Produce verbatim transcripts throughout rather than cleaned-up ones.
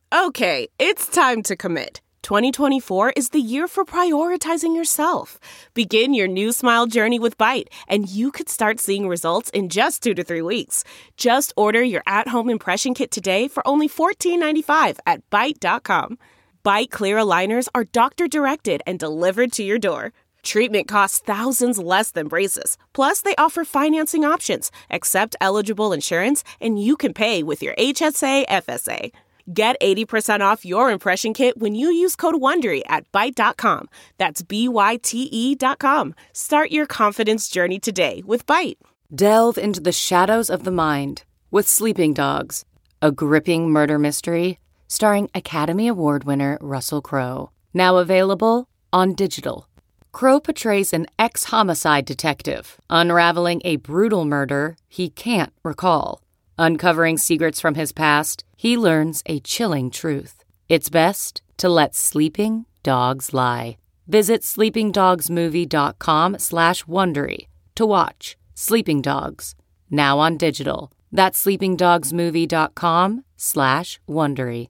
Okay, it's time to commit. twenty twenty-four is the year for prioritizing yourself. Begin your new smile journey with Byte, and you could start seeing results in just two to three weeks. Just order your at-home impression kit today for only fourteen ninety-five at byte dot com. Byte clear aligners are doctor-directed and delivered to your door. Treatment costs thousands less than braces. Plus, they offer financing options, accept eligible insurance, and you can pay with your H S A F S A. Get eighty percent off your impression kit when you use code WONDERY at byte dot com. That's B Y T E dot com. Start your confidence journey today with Byte. Delve into the shadows of the mind with Sleeping Dogs, a gripping murder mystery starring Academy Award winner Russell Crowe. Now available on digital. Crowe portrays an ex-homicide detective unraveling a brutal murder he can't recall. Uncovering secrets from his past, he learns a chilling truth. It's best to let sleeping dogs lie. Visit sleepingdogsmovie.com slash Wondery to watch Sleeping Dogs, now on digital. That's sleepingdogsmovie.com slash Wondery.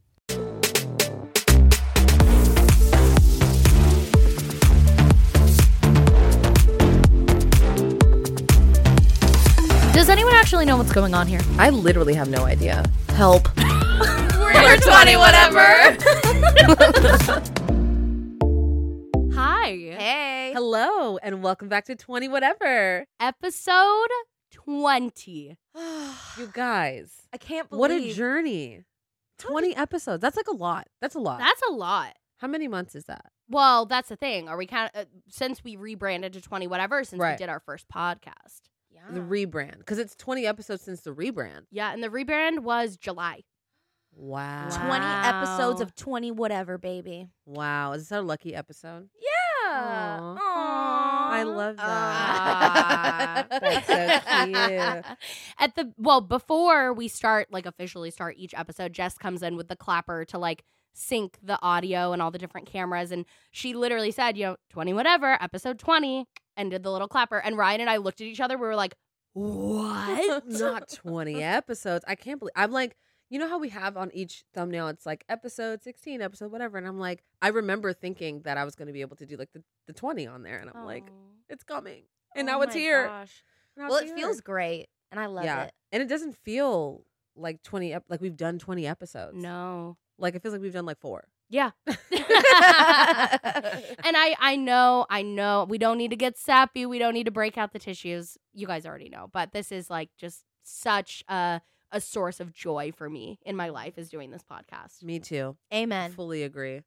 Does anyone actually know what's going on here? I literally have no idea. Help. We're twenty whatever. Hi. Hey. Hello, and welcome back to twenty whatever. Episode twenty. You guys. I can't believe. What a journey. twenty episodes. That's like a lot. That's a lot. That's a lot. How many months is that? Well, that's the thing. Are we kind of, uh, since we rebranded to twenty whatever, since Right. we did our first podcast. Yeah. The rebrand. Because it's twenty episodes since the rebrand. Yeah, and the rebrand was July. Wow. twenty Wow. episodes of twenty whatever, baby. Wow. Is this our lucky episode? Yeah. Aw. Aww. I love that. Ah. That's so cute. At the well, before we start, like officially start each episode, Jess comes in with the clapper to like sync the audio and all the different cameras, and she literally said, you know, twenty whatever, episode twenty, and did the little clapper. And Ryan and I looked at each other. We were like, what? Not twenty episodes. I can't believe. I'm like, you know how we have on each thumbnail, it's like episode sixteen, episode whatever. And I'm like, I remember thinking that I was going to be able to do like the, the twenty on there. And I'm like, it's coming. And Oh now it's my here. gosh. Now Well, it's it here. feels great, and I love yeah. it. And it doesn't feel like twenty, ep- like we've done twenty episodes. No. Like it feels like we've done like four. Yeah. And I, I know, I know we don't need to get sappy. We don't need to break out the tissues. You guys already know. But this is like just such a, a source of joy for me in my life is doing this podcast. Me too. Amen. Fully agree.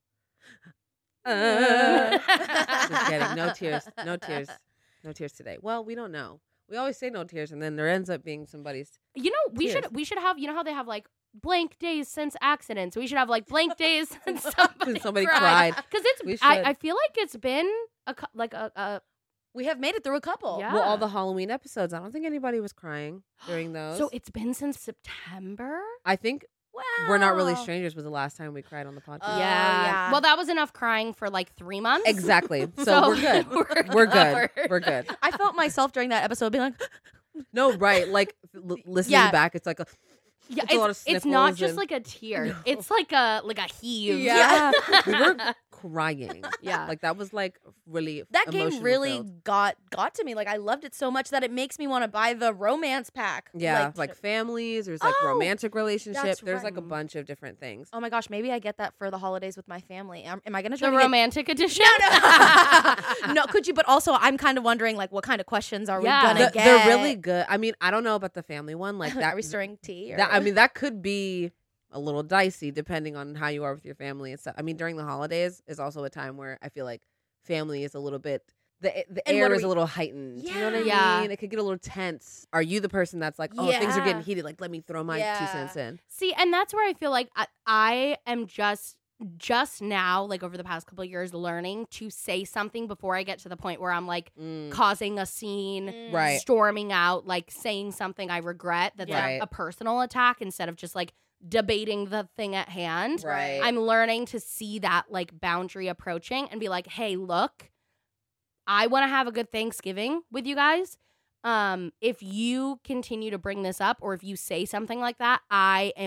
Uh, just kidding. No tears. No tears. No tears today. Well, we don't know. We always say no tears, and then there ends up being somebody's. You know, we Tears. should we should have, you know how they have like blank days since accidents. We should have like blank days since somebody, Somebody cried. cried. Because We it's, I, should. I feel like it's been a cou- like a, a We have made it through a couple. Yeah. Well, all the Halloween episodes. I don't think anybody was crying during those. so it's been since September. I think Wow. We're Not Really Strangers was the last time we cried on the podcast. Oh, yeah. yeah. Well, that was enough crying for like three months. Exactly. So, So we're good. we're We're good. covered. We're good. I felt myself during that episode being like, No, right. Like l- listening Yeah. back, it's like a Yeah, It's a lot of it's not sniffles just and- like a tear. It's like a like a heave. Yeah. we were crying. Yeah. Like that was like really that game emotional really filled. got got to me. Like I loved it so much that it makes me want to buy the romance pack. Yeah, Like, like, families. There's like Oh, romantic relationship. that's There's like a right. bunch of different things. oh my gosh, maybe I get that for the holidays with my family. Am, am I gonna The try to get- romantic edition. no, no, could you? But also, I'm kind of wondering, like, what kind of questions are Yeah. we gonna The- get? they're really good. I mean, I don't know about the family one. Like that. Are we stirring tea? Or? that I mean, that could be a little dicey depending on how you are with your family and stuff. I mean, during the holidays is also a time where I feel like family is a little bit the the And what air are is we- a little heightened. You know what I Yeah. mean? It could get a little tense. Are you the person that's like, oh, things are Yeah. getting heated? Like, let me throw my two Yeah. cents in. See, and that's where I feel like I, I am just just now, like over the past couple of years, learning to say something before I get to the point where I'm like Mm. causing a scene, Mm. Right. storming out, like saying something I regret that's Right. a, a personal attack instead of just like debating the thing at hand. Right. I'm learning to see that like boundary approaching and be like, hey, look, I want to have a good Thanksgiving with you guys. Um, if you continue to bring this up or if you say something like that, I am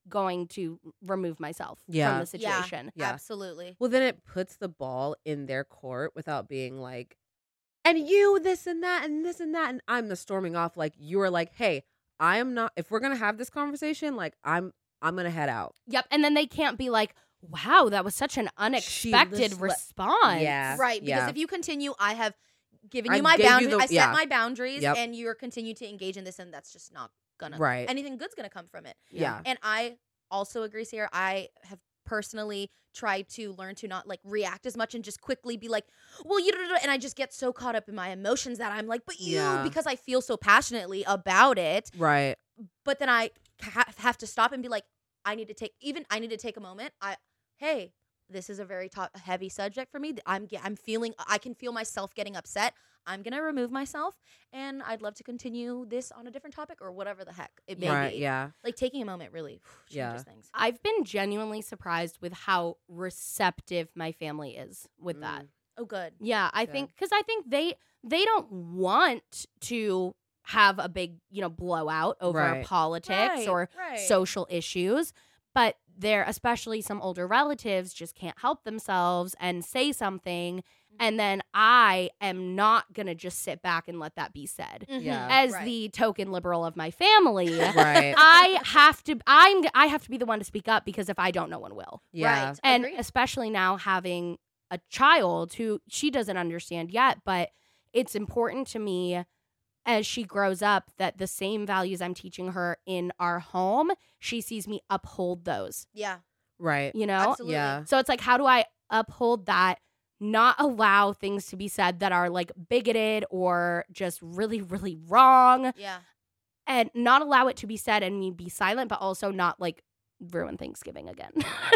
going to remove myself Yeah. from the Yeah. situation. Yeah. Absolutely. Well, then it puts the ball in their court without being like, and you this and that and this and that, and I'm the storming off. Like you are like, hey, I am not. If we're gonna have this conversation, like I'm, I'm gonna head out. Yep. And then they can't be like, wow, that was such an unexpected just le- response. Yeah. Right. Because yeah. if you continue, I have given I you my gave you boundaries. the- I set yeah. my boundaries, Yep. and you're continue to engage in this, and that's just not gonna. Right. Anything good's gonna come from it. Yeah. And I also agree, Sarah. I have personally tried to learn to not like react as much and just quickly be like, well, you know, and I just get so caught up in my emotions that I'm like, but you, Yeah. because I feel so passionately about it. Right. But then I ha- have to stop and be like, I need to take even I need to take a moment. I hey, this is a very to- heavy subject for me. I'm ge- I'm feeling I can feel myself getting upset. I'm gonna remove myself, and I'd love to continue this on a different topic or whatever the heck it may Right. be. Yeah. Like taking a moment really changes Yeah. things. I've been genuinely surprised with how receptive my family is with that. Mm. Oh, good. Yeah, I Good. think because I think they they don't want to have a big you know blowout over Right. politics Right, or right. social issues, but they're especially some older relatives just can't help themselves and say something, and then I am not gonna just sit back and let that be said. Mhm. Yeah. As Right. the token liberal of my family, Right. I have to I'm I have to be the one to speak up because if I don't, no one will. Yeah. Right. And Agreed. especially now having a child who she doesn't understand yet, but it's important to me as she grows up that the same values I'm teaching her in our home, she sees me uphold those, Yeah. Right. you know? Absolutely. Yeah. So it's like, how do I uphold that, not allow things to be said that are like bigoted or just really, really wrong, Yeah. and not allow it to be said and me be silent, but also not like ruin Thanksgiving again.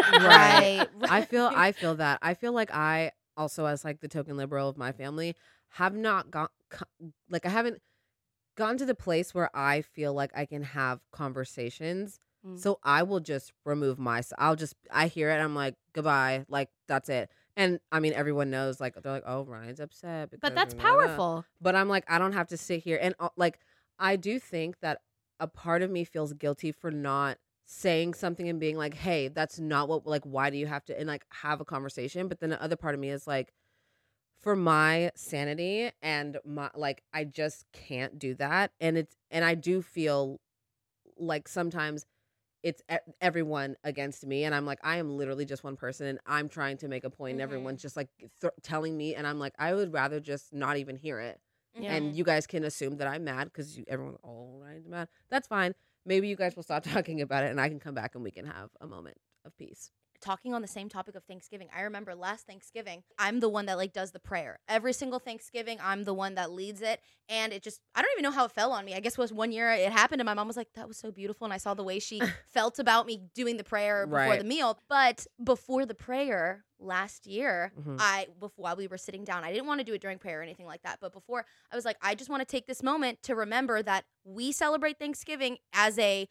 Right. Right. I feel I feel that. I feel like I also, as like the token liberal of my family, have not got like I haven't gotten to the place where I feel like I can have conversations. Mm. So I will just remove myself. I'll just I hear it. I'm like goodbye. Like that's it. And I mean, everyone knows. Like they're like, oh, Ryan's upset. But because that's blah, blah, blah." powerful. But I'm like, I don't have to sit here and uh, like I do think that a part of me feels guilty for not saying something and being like, hey, that's not what, like, why do you have to, and like have a conversation. But then the other part of me is like, for my sanity and my, like, I just can't do that. And it's, and I do feel like sometimes it's e- everyone against me. And I'm like, I am literally just one person and I'm trying to make a point and Mhm. everyone's just like th- telling me. And I'm like, I would rather just not even hear it. Yeah. And you guys can assume that I'm mad because everyone's all right mad. That's fine. Maybe you guys will stop talking about it and I can come back and we can have a moment of peace. Talking on the same topic of Thanksgiving, I remember last Thanksgiving, I'm the one that like does the prayer. Every single Thanksgiving, I'm the one that leads it. And it just, I don't even know how it fell on me. I guess it was one year it happened and my mom was like, that was so beautiful. And I saw the way she felt about me doing the prayer before Right. the meal. But before the prayer last year, Mhm. I, before while we were sitting down, I didn't want to do it during prayer or anything like that. But before, I was like, I just want to take this moment to remember that we celebrate Thanksgiving as a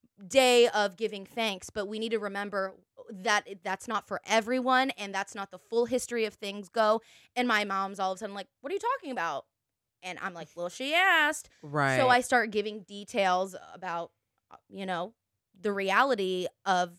day of giving thanks, but we need to remember that it- that's not for everyone and that's not the full history of things go. And my mom's all of a sudden like, what are you talking about? And I'm like, well, she asked. Right. So I start giving details about, uh, you know, the reality of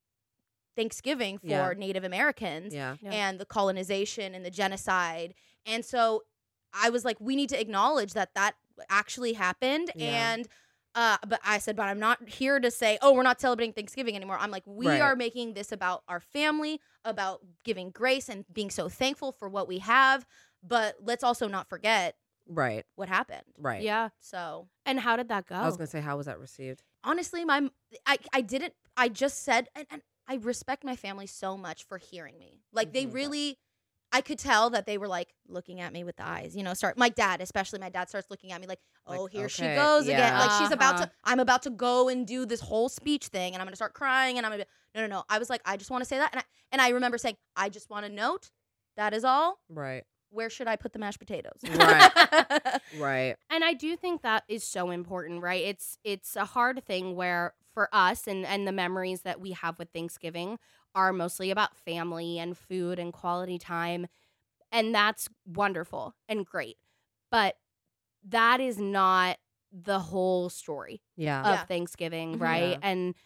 Thanksgiving for Yeah. Native Americans Yeah. Yeah. and the colonization and the genocide. And so I was like, we need to acknowledge that that actually happened. Yeah. And uh, but I said, but I'm not here to say, oh, we're not celebrating Thanksgiving anymore. I'm like, we Right. are making this about our family, about giving grace and being so thankful for what we have. But let's also not forget Right. what happened. Right. Yeah. So And how did that go? I was going to say, how was that received? honestly, my I, I didn't I just said and, and I respect my family so much for hearing me. Like they Mhm. really I could tell that they were like looking at me with the eyes, you know, start my dad, especially my dad starts looking at me like, oh, Like, here she okay, goes again. yeah. Like she's about Uh-huh. to I'm about to go and do this whole speech thing and I'm gonna start crying and I'm gonna be no no no. I was like, I just want to say that and I and I remember saying, I just want to note that is all. Right. Where should I put the mashed potatoes? Right. Right. And I do think that is so important, right? It's it's a hard thing where for us and, and the memories that we have with Thanksgiving are mostly about family and food and quality time. And that's wonderful and great. But that is not the whole story Yeah. of Yeah. Thanksgiving, Mhm. right? Yeah. And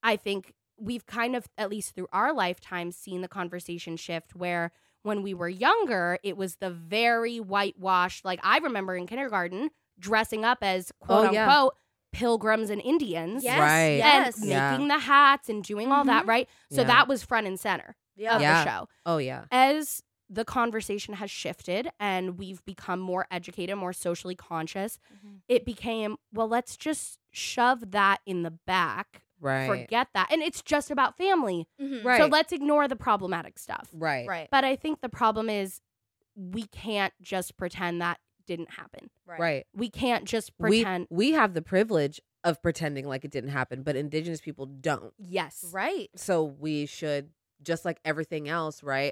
I think we've kind of, at least through our lifetime, seen the conversation shift where when we were younger, it was the very whitewashed, like I remember in kindergarten dressing up as quote Oh, yeah. unquote pilgrims and Indians. Yes, Right. yes. And Yeah. making the hats and doing all that, Mhm. right? So Yeah. that was front and center Yeah. of Yeah. the show. Oh yeah. As the conversation has shifted and we've become more educated, more socially conscious, Mhm. it became, well, let's just shove that in the back, Right. forget that. And it's just about family. Mhm. Right. So let's ignore the problematic stuff. Right. Right. But I think the problem is we can't just pretend that didn't happen. Right. Right. We can't just We pretend. we have the privilege of pretending like it didn't happen, but indigenous people don't. yes. Right. So we should, just like everything else, right?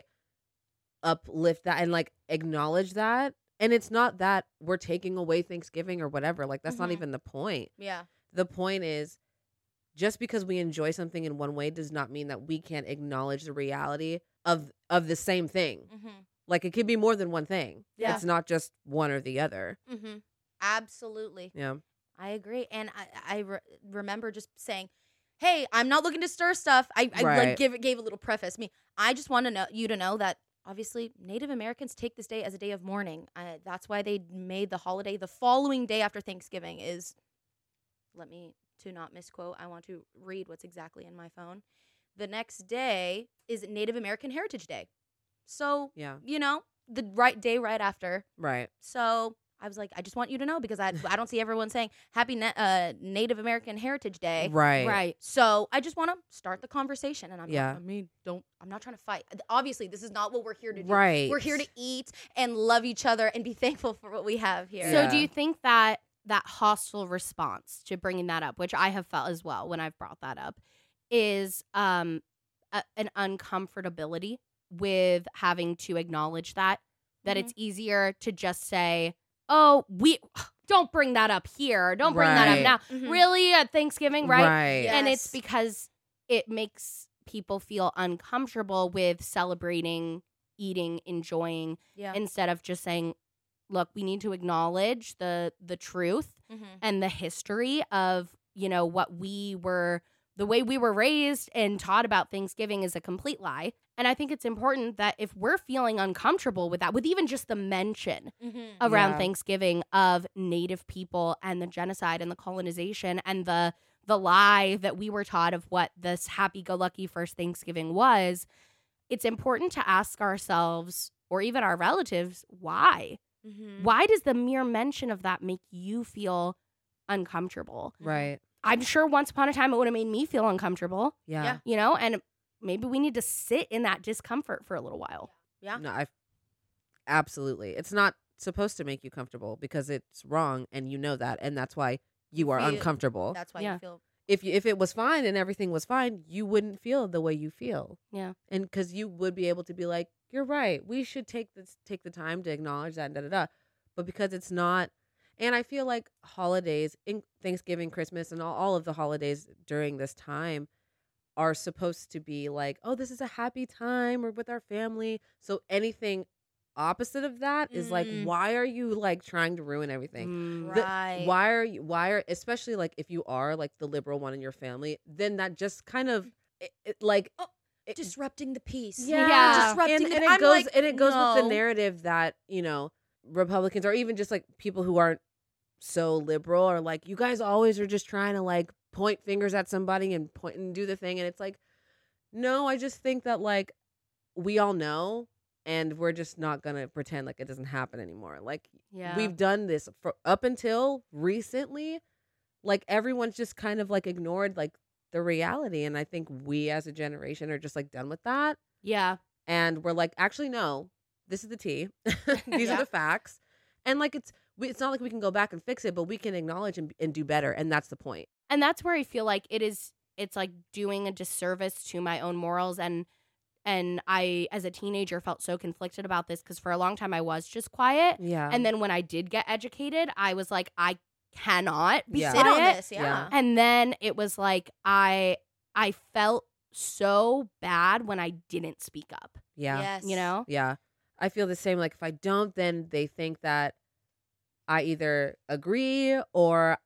Uplift that and like acknowledge that. And it's not that we're taking away Thanksgiving or whatever. Like that's not Mhm. even the point. Yeah. The point is just because we enjoy something in one way does not mean that we can't acknowledge the reality of of the same thing. Mm-hmm. Like it could be more than one thing. Yeah. It's not just one or the other. Mm-hmm. Absolutely. Yeah. I agree. And I, I re- remember just saying, hey, I'm not looking to stir stuff. I, I Right. like give gave a little preface. Me, I just want to know you to know that obviously Native Americans take this day as a day of mourning. Uh, that's why they made the holiday the following day after Thanksgiving is, let me, to not misquote, I want to read what's exactly in my phone. The next day is Native American Heritage Day. So, Yeah. you know, the right day right after. Right. So I was like, I just want you to know because I I don't see everyone saying Happy Na- uh, Native American Heritage Day. Right. Right. So I just want to start the conversation, and I'm Yeah. not, I mean, don't. I'm not trying to fight. Obviously, this is not what we're here to do. Right. We're here to eat and love each other and be thankful for what we have here. So Yeah. do you think that that hostile response to bringing that up, which I have felt as well when I've brought that up, is um a, an uncomfortability with having to acknowledge that that Mhm. it's easier to just say, "Oh, we don't bring that up here. Don't bring that Right. up now." Mhm. Really at Thanksgiving, right? Right. Yeah. And it's Yes. because it makes people feel uncomfortable with celebrating, eating, enjoying Yeah. instead of just saying, look, we need to acknowledge the the truth Mhm. and the history of, you know, what we were, the way we were raised and taught about Thanksgiving is a complete lie. And I think it's important that if we're feeling uncomfortable with that, with even just the mention Mhm. around Yeah. Thanksgiving of Native people and the genocide and the colonization and the the lie that we were taught of what this happy-go-lucky first Thanksgiving was, it's important to ask ourselves or even our relatives, why? Mhm. Why does the mere mention of that make you feel uncomfortable? Right. I'm sure once upon a time it would have made me feel uncomfortable, Yeah. Yeah. you know, and maybe we need to sit in that discomfort for a little while. Yeah. No, I absolutely. It's not supposed to make you comfortable because it's wrong and you know that, and that's why you are Feel- uncomfortable. That's why Yeah. you feel. If you if it was fine and everything was fine, you wouldn't feel the way you feel. Yeah. And cuz you would be able to be like, "You're right. We should take this take the time to acknowledge that and da da da." But because it's not, and I feel like holidays, in Thanksgiving, Christmas, and all, all of the holidays during this time are supposed to be like, oh, this is a happy time. We're with our family. So anything opposite of that is like, Mm. why are you like trying to ruin everything? Mm. The- Right. why are you, why are, especially like if you are like the liberal one in your family, then that just kind of, it, it, like, Oh, it- Disrupting the peace. Yeah. yeah, Disrupting and, the- and it I'm goes like, and it goes with the no. narrative that, you know, Republicans or even just like people who aren't so liberal are like, you guys always are just trying to like point fingers at somebody and point and do the thing, and it's like, no, I just think that like we all know, and we're just not gonna pretend like it doesn't happen anymore. Like Yeah. we've done this for up until recently, like everyone's just kind of like ignored like the reality, and I think we as a generation are just like done with that, Yeah. and we're like, actually no, this is the tea. These Yeah. are the facts, and like it's we, it's not like we can go back and fix it, but we can acknowledge and, and do better, and that's the point. And that's where I feel like it is, it's like doing a disservice to my own morals. And and I, as a teenager, felt so conflicted about this because for a long time I was just quiet. Yeah, And then when I did get educated, I was like, I cannot be Yeah. Sit on quiet. this. Yeah. Yeah. And then it was like I I felt so bad when I didn't speak up. yeah, Yes. You know? yeah. I feel the same. Like if I don't, then they think that I either agree or I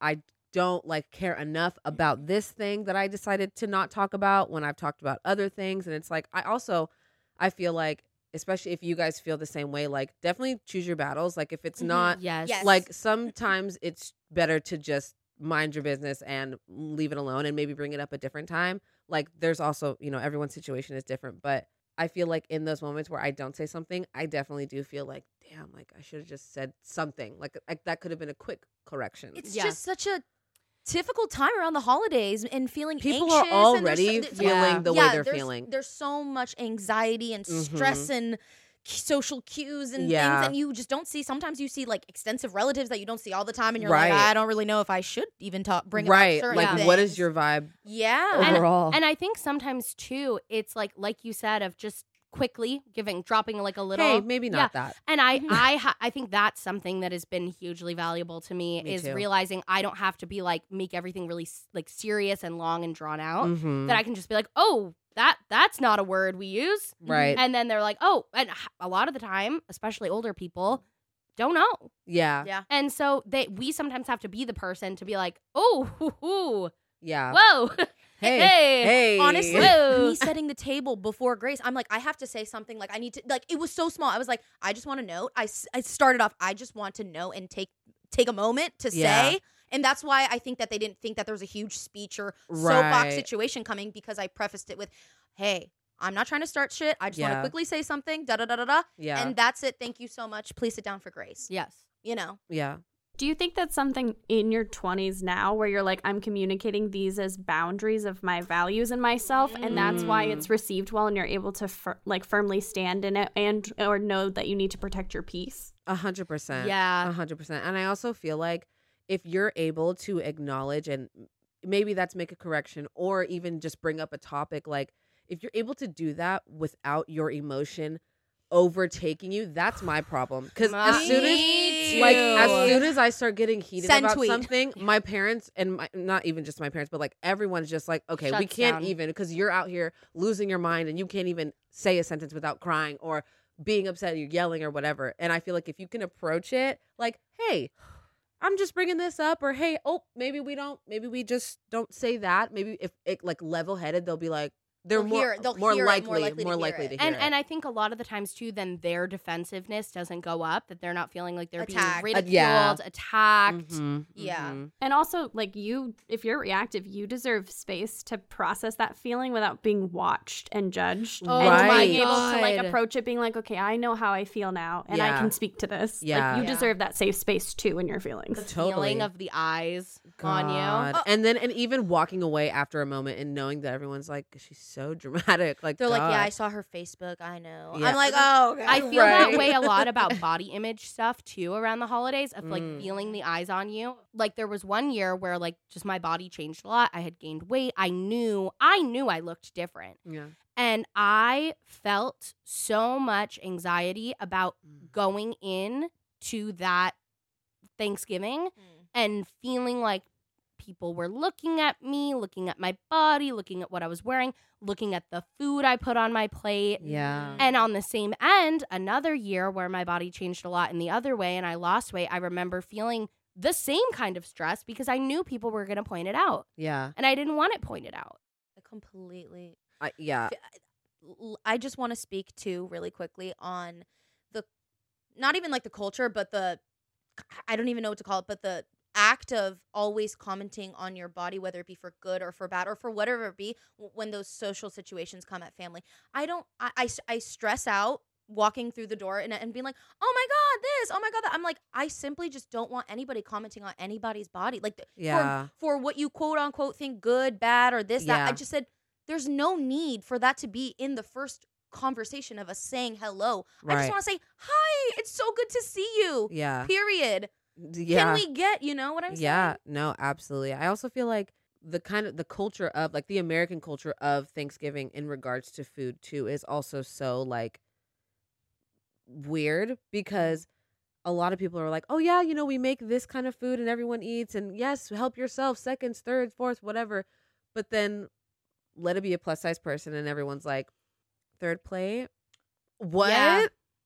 don't like care enough about this thing that I decided to not talk about when I've talked about other things. And it's like, I also, I feel like, especially if you guys feel the same way, like definitely choose your battles. Like if it's Mhm. not Yes. Yes. like sometimes it's better to just mind your business and leave it alone and maybe bring it up a different time. Like there's also, you know, everyone's situation is different, but I feel like in those moments where I don't say something, I definitely do feel like, damn, like I should have just said something. Like, like that could have been a quick correction. It's Yeah. just such a difficult time around the holidays and feeling People anxious. are and there's already so- there's- feeling Yeah. the yeah, way they're there's, feeling. There's so much anxiety and stress Mhm. and c- social cues and Yeah. things, and you just don't see. Sometimes you see like extensive relatives that you don't see all the time, and you're Right. like, I don't really know if I should even talk. Bring Right. about certain Like, things. what is your vibe yeah? And- overall? And I think sometimes too, it's like like you said, of just quickly giving, dropping like a little. hey, maybe Yeah. not that. And I, I, ha- I think that's something that has been hugely valuable to me, Me is too. realizing I don't have to be like make everything really s- like serious and long and drawn out. Mhm. That I can just be like, oh, that that's not a word we use, Right. and then they're like, oh, and h- a lot of the time, especially older people, don't know, Yeah. Yeah. and so they we sometimes have to be the person to be like, oh, hoo, hoo, Yeah. whoa, Hey. hey, Hey. Honestly, Whoa. me setting the table before Grace, I'm like, I have to say something. Like, I need to, like, it was so small. I was like, I just want to know. I, s- I started off, I just want to know and take take a moment to Yeah. say. And that's why I think that they didn't think that there was a huge speech or soapbox Right. situation coming, because I prefaced it with, hey, I'm not trying to start shit. I just want Yeah. to quickly say something. Da da da da da. Yeah. And that's it. Thank you so much. Please sit down for Grace. yes. You know. yeah. Do you think that's something in your twenties now where you're like, I'm communicating these as boundaries of my values and myself, and that's why it's received well, and you're able to fir- like firmly stand in it and or know that you need to protect your peace? A hundred percent. Yeah. A hundred percent. And I also feel like if you're able to acknowledge, and maybe that's make a correction or even just bring up a topic, like if you're able to do that without your emotion overtaking you, that's my problem. Because as soon as Me like too. as soon as I start getting heated Send about tweet. something, my parents and my, not even just my parents, but like everyone's just like, okay, we Shuts can't down. even, because you're out here losing your mind and you can't even say a sentence without crying or being upset, you're yelling or whatever. And I feel like if you can approach it like, hey, I'm just bringing this up, or hey, oh, maybe we don't, maybe we just don't say that. Maybe if it like level headed, they'll be like, they're They'll more hear it. They'll more hear it, likely, more likely to more hear likely it. to hear And it. and I think a lot of the times too, then their defensiveness doesn't go up, that they're not feeling like they're Attacked. Uh, being ridiculed, yeah. attacked. Mhm, Yeah. mhm. And also, like, you, if you're reactive, you deserve space to process that feeling without being watched and judged. Oh and my being able to, like, God. approach it being like, okay, I know how I feel now, and I Yeah. can speak to this. Yeah. Like, you Yeah. deserve that safe space, too, in your feelings. The Totally. feeling of the eyes on you. God. Oh. And then and even walking away after a moment and knowing that everyone's like, she's so dramatic. Like They're like, yeah, I God. saw her Facebook. I know. Yeah. I'm like, oh, okay. I feel Right. that way a lot about body image stuff too around the holidays, of like Mm. feeling the eyes on you. Like there was one year where like just my body changed a lot. I had gained weight. I knew I knew I looked different. Yeah. And I felt so much anxiety about Mm. going in to that Thanksgiving and feeling like people were looking at me, looking at my body, looking at what I was wearing, looking at the food I put on my plate. Yeah. And on the same end, another year where my body changed a lot in the other way and I lost weight, I remember feeling the same kind of stress because I knew people were going to point it out Yeah. and I didn't want it pointed out. I completely. I, yeah. L- I just want to speak to really quickly on the, not even like the culture, but the, I don't even know what to call it, but the act of always commenting on your body, whether it be for good or for bad or for whatever it be, w- when those social situations come at family. I don't, I, I, s- I stress out walking through the door and, and being like, oh my God, this, oh my God, that. I'm like, I simply just don't want anybody commenting on anybody's body. Like, th- Yeah. for, for what you quote unquote think good, bad, or this, that. Yeah. I just said, there's no need for that to be in the first conversation of us saying hello. I just Right. want to say, hi, it's so good to see you. Yeah. Period. Yeah. Can we get, you know what I'm Yeah, saying? no, absolutely. I also feel like the kind of the culture of like the American culture of Thanksgiving in regards to food too is also so like weird because a lot of people are like, oh yeah, you know, we make this kind of food and everyone eats and yes, help yourself, seconds, thirds, fourths, whatever. But then let it be a plus size person and everyone's like, third plate? What? Yeah.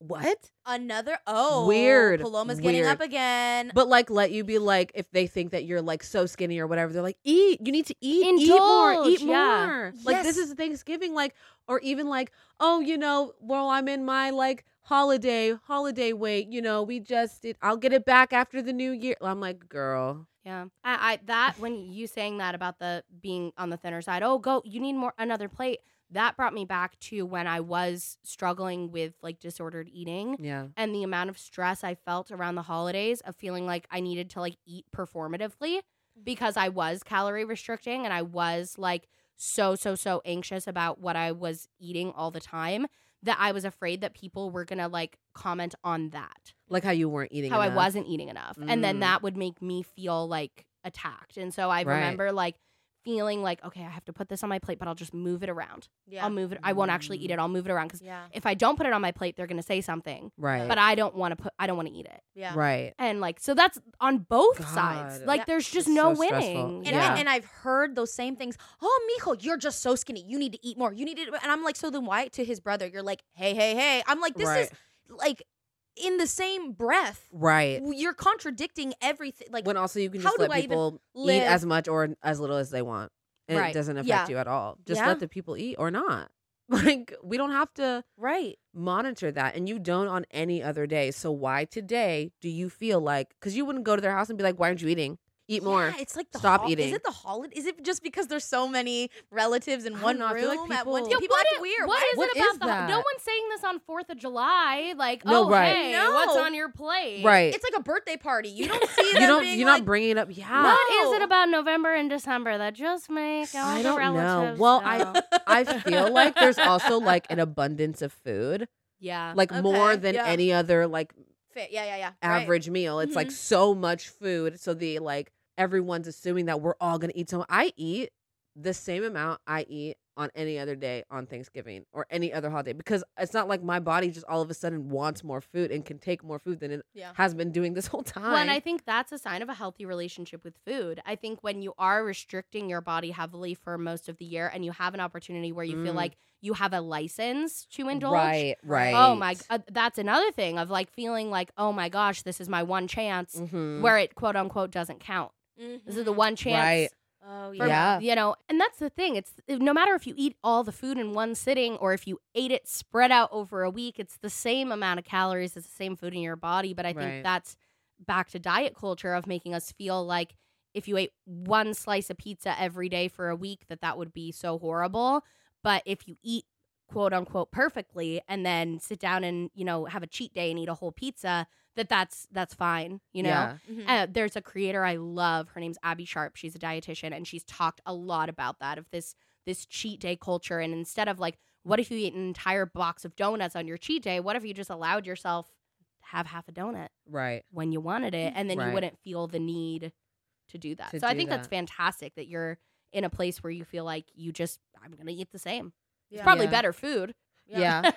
what? Another oh Weird. Paloma's getting Weird. up again. But like, let you be like, if they think that you're like so skinny or whatever, they're like, eat. You need to eat. Eat more. Indulge, Eat yeah. more. Like this Yes. is Thanksgiving. Like, or even like, oh, you know, well, I'm in my like holiday holiday weight. You know, we just did. I'll get it back after the new year. I'm like, girl. Yeah, I, I that when you saying that about the being on the thinner side, oh, go, you need more another plate. That brought me back to when I was struggling with like disordered eating Yeah. and the amount of stress I felt around the holidays of feeling like I needed to like eat performatively because I was calorie restricting and I was like so so so anxious about what I was eating all the time that I was afraid that people were gonna like comment on that. Like how you weren't eating. How enough. I wasn't eating enough. And then Mm. that would make me feel like attacked. And so I Right. remember like feeling like, okay, I have to put this on my plate, but I'll just move it around. Yeah. I'll move it. I won't actually eat it. I'll move it around because Yeah. if I don't put it on my plate, they're going to say something, Right. but I don't want to put, I don't want to eat it. Yeah. Right. And like, so that's on both God. sides. Like Yeah. there's just It's no so stressful. winning. And, yeah. and, and I've heard those same things. Oh, mijo, you're just so skinny. You need to eat more. You need to. And I'm like, so then why to his brother? You're like, hey, hey, hey. I'm like, this Right. is like in the same breath. Right. You're contradicting everything. Like, When also you can how just do let I even people eat live? as much or as little as they want. And Right. it doesn't affect Yeah. you at all. Just Yeah. let the people eat or not. Like, we don't have to right. monitor that. And you don't on any other day. So why today do you feel like, because you wouldn't go to their house and be like, why aren't you eating? Eat more. Yeah, it's like the Stop hol- eating. Is it the holiday? Is it just because there's so many relatives in I one don't know, I room feel like at one people- time? Yeah, People what act is- weird. What Why- is what it about is the? that? No one's saying this on Fourth of July. Like, No, oh right. hey, No. what's on your plate? Right. It's like a birthday party. You don't see you them don't, being you're like, not bringing it up. Yeah. What is it No. about November and December that just make all I the don't know. relatives Well, go? I I feel like there's also like an abundance of food, yeah. like more Okay, than yeah. any other like Fit. Yeah, yeah, yeah. Right. average meal. It's like Mhm. so much food. So the like everyone's assuming that we're all gonna eat so I eat the same amount I eat on any other day on Thanksgiving or any other holiday because it's not like my body just all of a sudden wants more food and can take more food than it Yeah. has been doing this whole time. Well, and I think that's a sign of a healthy relationship with food. I think when you are restricting your body heavily for most of the year and you have an opportunity where you feel Mm. like you have a license to indulge. Right, right. Oh my, uh, that's another thing of like feeling like, oh my gosh, this is my one chance Mhm. where it quote unquote doesn't count. This is the one chance. Right. Oh for- Yeah. You know, and that's the thing. It's no matter if you eat all the food in one sitting or if you ate it spread out over a week, it's the same amount of calories, it's the same food in your body. But I think Right. that's back to diet culture of making us feel like if you ate one slice of pizza every day for a week, that that would be so horrible. But if you eat quote unquote perfectly and then sit down and, you know, have a cheat day and eat a whole pizza, that that's that's fine, you know. Yeah. Mhm. Uh, there's a creator I love. Her name's Abby Sharp. She's a dietitian, and she's talked a lot about that of this this cheat day culture. And instead of like, what if you eat an entire box of donuts on your cheat day? What if you just allowed yourself to have half a donut Right. when you wanted it, and then Right. you wouldn't feel the need to do that. To so I do think that's that. fantastic that you're in a place where you feel like you just I'm gonna eat the same. It's Yeah. probably Yeah. better food. Yeah.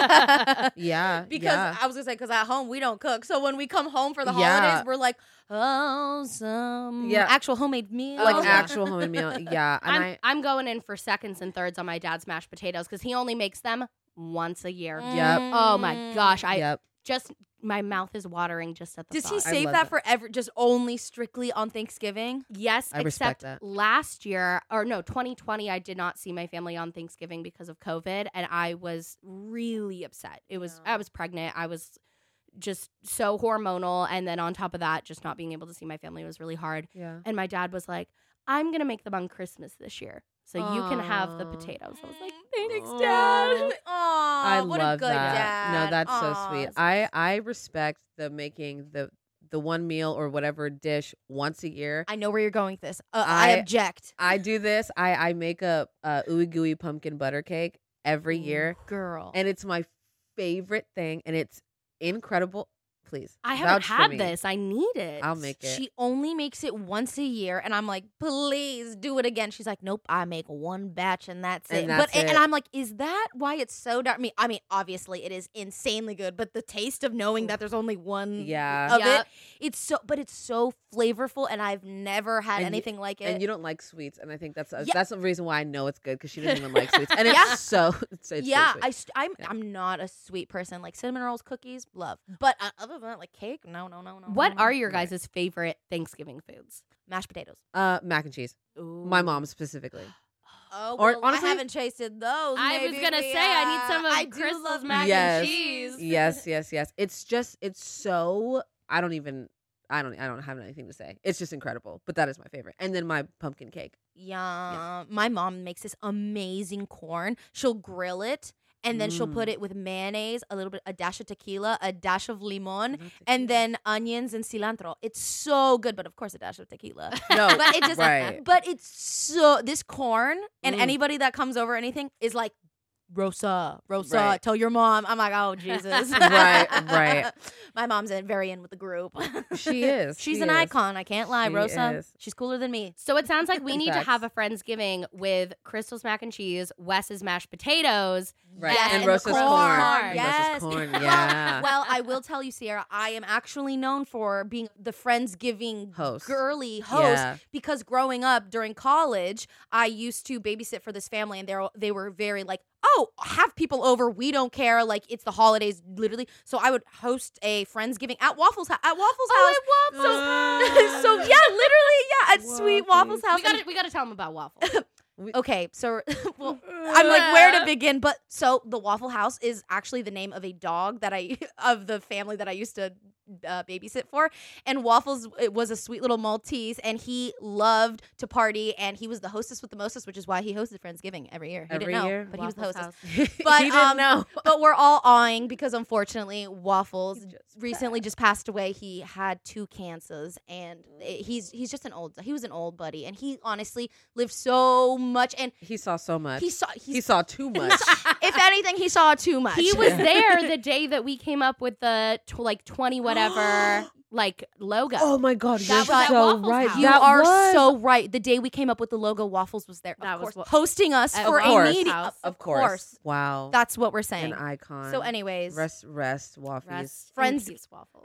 Yeah. Yeah. Because yeah. I was gonna say, because at home we don't cook, so when we come home for the Yeah. holidays, we're like, oh, some Yeah. actual homemade meal, like Oh, yeah. actual homemade meal. Yeah. And I'm I I'm going in for seconds and thirds on my dad's mashed potatoes because he only makes them once a year. Yep. Oh my gosh, I yep. just my mouth is watering just at the Does thought. he save love that that. for ever, just only strictly on Thanksgiving? Yes, I respect except that. last year or no, twenty twenty, I did not see my family on Thanksgiving because of COVID, and I was really upset. It was Yeah. I was pregnant. I was just so hormonal, and then on top of that, just not being able to see my family was really hard. Yeah. And my dad was like, "I'm gonna make them on Christmas this year, so you can have the Aw. potatoes." I was like, "Thanks, Aw. Dad." Aw, I what love a good that. dad. No, that's so Aw, sweet. that's I nice. I respect the making the the one meal or whatever dish once a year. I know where you're going with this. Uh, I, I- object. I do this. I I make a, a ooey gooey pumpkin butter cake every year, Girl. and it's my favorite thing, and it's incredible please. I haven't Vouch for had me. this. I need it. I'll make it. She only makes it once a year, and I'm like, please do it again. She's like, nope, I make one batch and that's And it. that's but it. and I'm like, is that why it's so dark? I mean, I mean, obviously it is insanely good, but the taste of knowing that there's only one Yeah. of Yep. it, it's so, but it's so flavorful, and I've never had And y- anything like it. And you don't like sweets, and I think that's uh, Yeah. that's the reason why I know it's good because she doesn't even like sweets, and it's Yeah. so it's, it's yeah, so I sweet. st- I'm Yeah. I'm not a sweet person. Like cinnamon rolls, cookies, love. But uh, other than that, like cake, no, no, no, no. What no, are no. your guys' favorite Thanksgiving foods? mashed potatoes? uh mac and cheese. Ooh. My mom specifically. Oh, Or well, honestly- I haven't tasted those. I was Maybe gonna we, say, I need uh, some of I do Crystal's love mac Yes. and cheese. Yes, yes, yes. It's just it's so I don't even I don't I don't have anything to say. It's just incredible. But that is my favorite. And then my pumpkin cake. Yeah. My mom makes this amazing corn. She'll grill it, and then she'll put Mm. it with mayonnaise, a little bit, a dash of tequila, a dash of limon, Not and tequila. then onions and cilantro. It's so good, but of course a dash of tequila. No, but it just, right. but it's so this corn, and Mm. anybody that comes over or anything is like, Rosa, Rosa, Right. tell your mom. I'm like, oh Jesus, Right, right. My mom's in, very in with the group. She is. She's she an is. icon. I can't lie, She Rosa. is. She's cooler than me. So it sounds like we need to Facts. have a Friendsgiving with Crystal's mac and cheese, Wes's mashed potatoes. Right. Yes, and and Rosa's corn. corn. Corn. Yes. Rosa's corn. Well- Yeah. Well, I will tell you, Sierra, I am actually known for being the Friendsgiving Host. girly host Yeah. because growing up during college, I used to babysit for this family, and they were they were very like, oh, have people over. We don't care. Like it's the holidays, literally. So I would host a Friendsgiving at Waffles House. At Waffles House. Oh, Waffles. So yeah, literally, yeah, at Sweet Waffles Waffles. House. We gotta we gotta tell them about waffles. Okay, so well, I'm like, where to begin? But so the Waffle House is actually the name of a dog that I of the family that I used to uh, babysit for, and Waffles it was a sweet little Maltese, and he loved to party, and he was the hostess with the mostest, which is why he hosted Friendsgiving every year. He Every didn't know, year? but he was the Waffles hostess. House. But, he didn't um, know. But we're all awing because unfortunately Waffles He just recently just passed away. He had two cancers, and it- he's he's just an old he was an old buddy, and he honestly lived so much, and He saw so much. he saw he he saw too much. if anything, he saw too much. He was there the day that we came up with the tw- like twenty whatever like logo. Oh my god, That you're was at so Waffles right. House. You That are was- so right. The day we came up with the logo, Waffles was there. Of That was course, what- hosting us Of for course. a meeting. House. Of, Of course. Wow. That's what we're saying. An icon. So, anyways, rest, rest, Waffles. Rest in Friends- peace, waffles.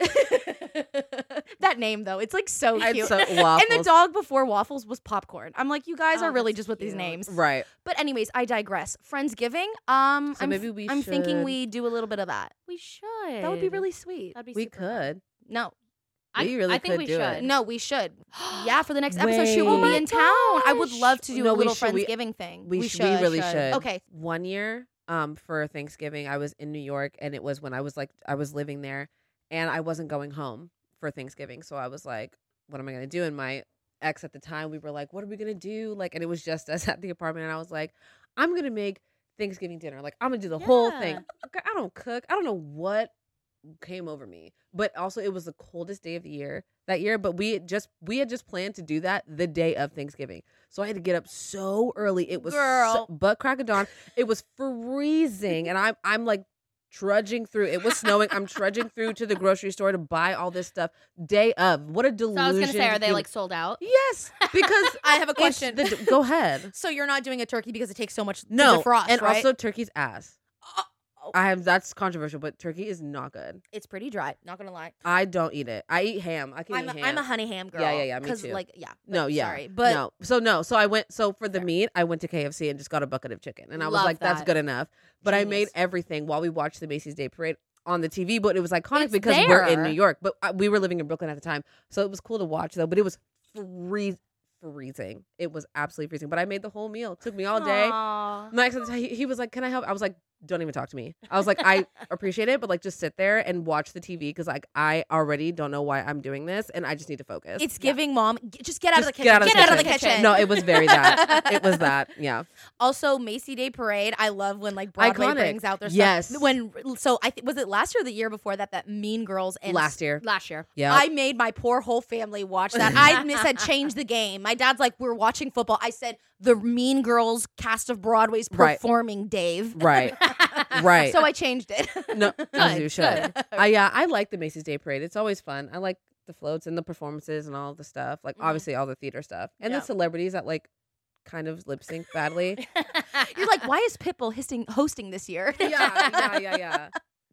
that name though, it's like so It's cute. so- And Waffles. the dog before Waffles was Popcorn. I'm like, you guys Oh, are really that's just with these cute. names. Right. But anyways, I digress. Friendsgiving. Um, So I'm, maybe we I'm thinking should- we do a little bit of that. We should. That would be really sweet. That'd be We super fun. could. No, I, We really I think could we do should. it. no, we should. Yeah, for the next episode, she will Wait. be in town. I would gosh. love to do No, a we little should. We- Friendsgiving thing. We, sh- we really should. Okay. One year, um, for Thanksgiving, I was in New York, and it was when I was like, I was living there, and I wasn't going home for Thanksgiving. So I was like, what am I gonna do? And my ex at the time, we were like, what are we gonna do? Like, and it was just us at the apartment, and I was like, I'm gonna make Thanksgiving dinner. Like, I'm gonna do the whole thing. Yeah. Okay, I don't cook. I don't know what came over me, but also it was the coldest day of the year that year. But we had just we had just planned to do that the day of Thanksgiving, so I had to get up so early. It was Girl. so, butt crack of dawn. It was freezing, and I'm I'm like trudging through. It was snowing. I'm trudging through to the grocery store to buy all this stuff. Day of, what a So delusion! I was gonna say, are to they be- like sold out? Yes, because I have a it's question. the- go ahead. So you're not doing a turkey because it takes so much to No, defrost, and right? also turkey's ass. oh. I have that's controversial, but turkey is not good. It's pretty dry. Not gonna lie. I don't eat it. I eat ham. I can I'm eat a, ham. I'm a honey ham girl. Yeah, yeah, yeah, me 'cause, too. like, yeah. No, but yeah. Sorry, but no. So no. So I went. So for the Fair. meat, I went to K F C and just got a bucket of chicken, and I was Love like, "That's that. good enough." But I made Genius. everything while we watched the Macy's Day Parade on the T V. But it was iconic It's because we're in there. New York, but I, we were living in Brooklyn at the time, so it was cool to watch though. But it was freeze, freezing. It was absolutely freezing. But I made the whole meal. It took me all day. Aw. Max, he, he was like, "Can I help?" I was like, "Don't even talk to me." I was like, "I appreciate it, but like, just sit there and watch the T V because like I already don't know why I'm doing this, and I just need to focus." it's giving mom. G- just get out of Just the kitchen. get out of the Get out of the kitchen. kitchen. No, it was very that. It was that. Yeah. Also, Macy Day Parade. I love when like Broadway Iconic. brings out their stuff. Yes. When so I th- was it last year or the year before that that Mean Girls and Last year. Last year. Yeah. I made my poor whole family watch that. I miss had changed the game. My dad's like, we're watching football. I said the Mean Girls cast of Broadway's Right. performing Dave. Right. Right. So I changed it. No, as Good, you should. good. I yeah, I like the Macy's Day Parade. It's always fun. I like the floats and the performances and all of the stuff. Like Mhm. obviously all the theater stuff and Yeah. the celebrities that like kind of lip sync badly. You're like, why is Pitbull hosting hosting this year? yeah, yeah, yeah, yeah.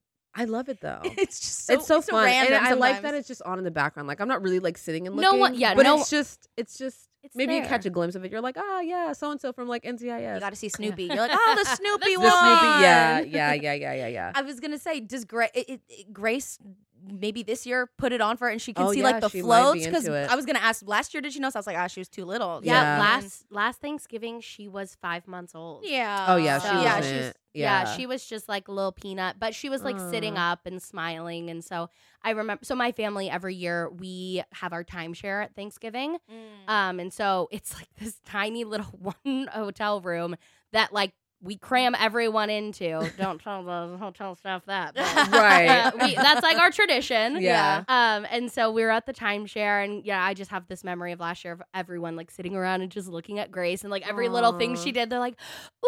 I love it though. It's just so it's so fun, and random I like that sometimes. it's just on in the background. Like I'm not really like sitting and No looking. one- yeah, but no- it's just, it's just It's maybe you there. catch a glimpse of it. You're like, oh yeah, so and so from like N C I S. You got to see Snoopy. You're like, oh, the Snoopy the one. Snoopy, yeah, yeah, yeah, yeah, yeah, yeah. I was gonna say, does Gra- it, it, it- Grace maybe this year put it on for her and she can Oh, see yeah, like the she might be floats? Because into it. I was gonna ask last year, did she know? So I was like, ah, she was too little. Yeah, Yeah. last last Thanksgiving she was five months old. Yeah. Oh yeah, she So- yeah, wasn't. she's Yeah. yeah, she was just like a little peanut, but she was like sitting Aw. up and smiling. And so I remember, so my family every year we have our timeshare at Thanksgiving. Mm. Um, and so it's like this tiny little one hotel room that like we cram everyone into. Don't tell the hotel staff that. But, Right. uh, we, that's like our tradition. Yeah. Um, and so we were at the timeshare, and yeah, I just have this memory of last year of everyone like sitting around and just looking at Grace, and like every little thing Aw. she did, they're like, ooh,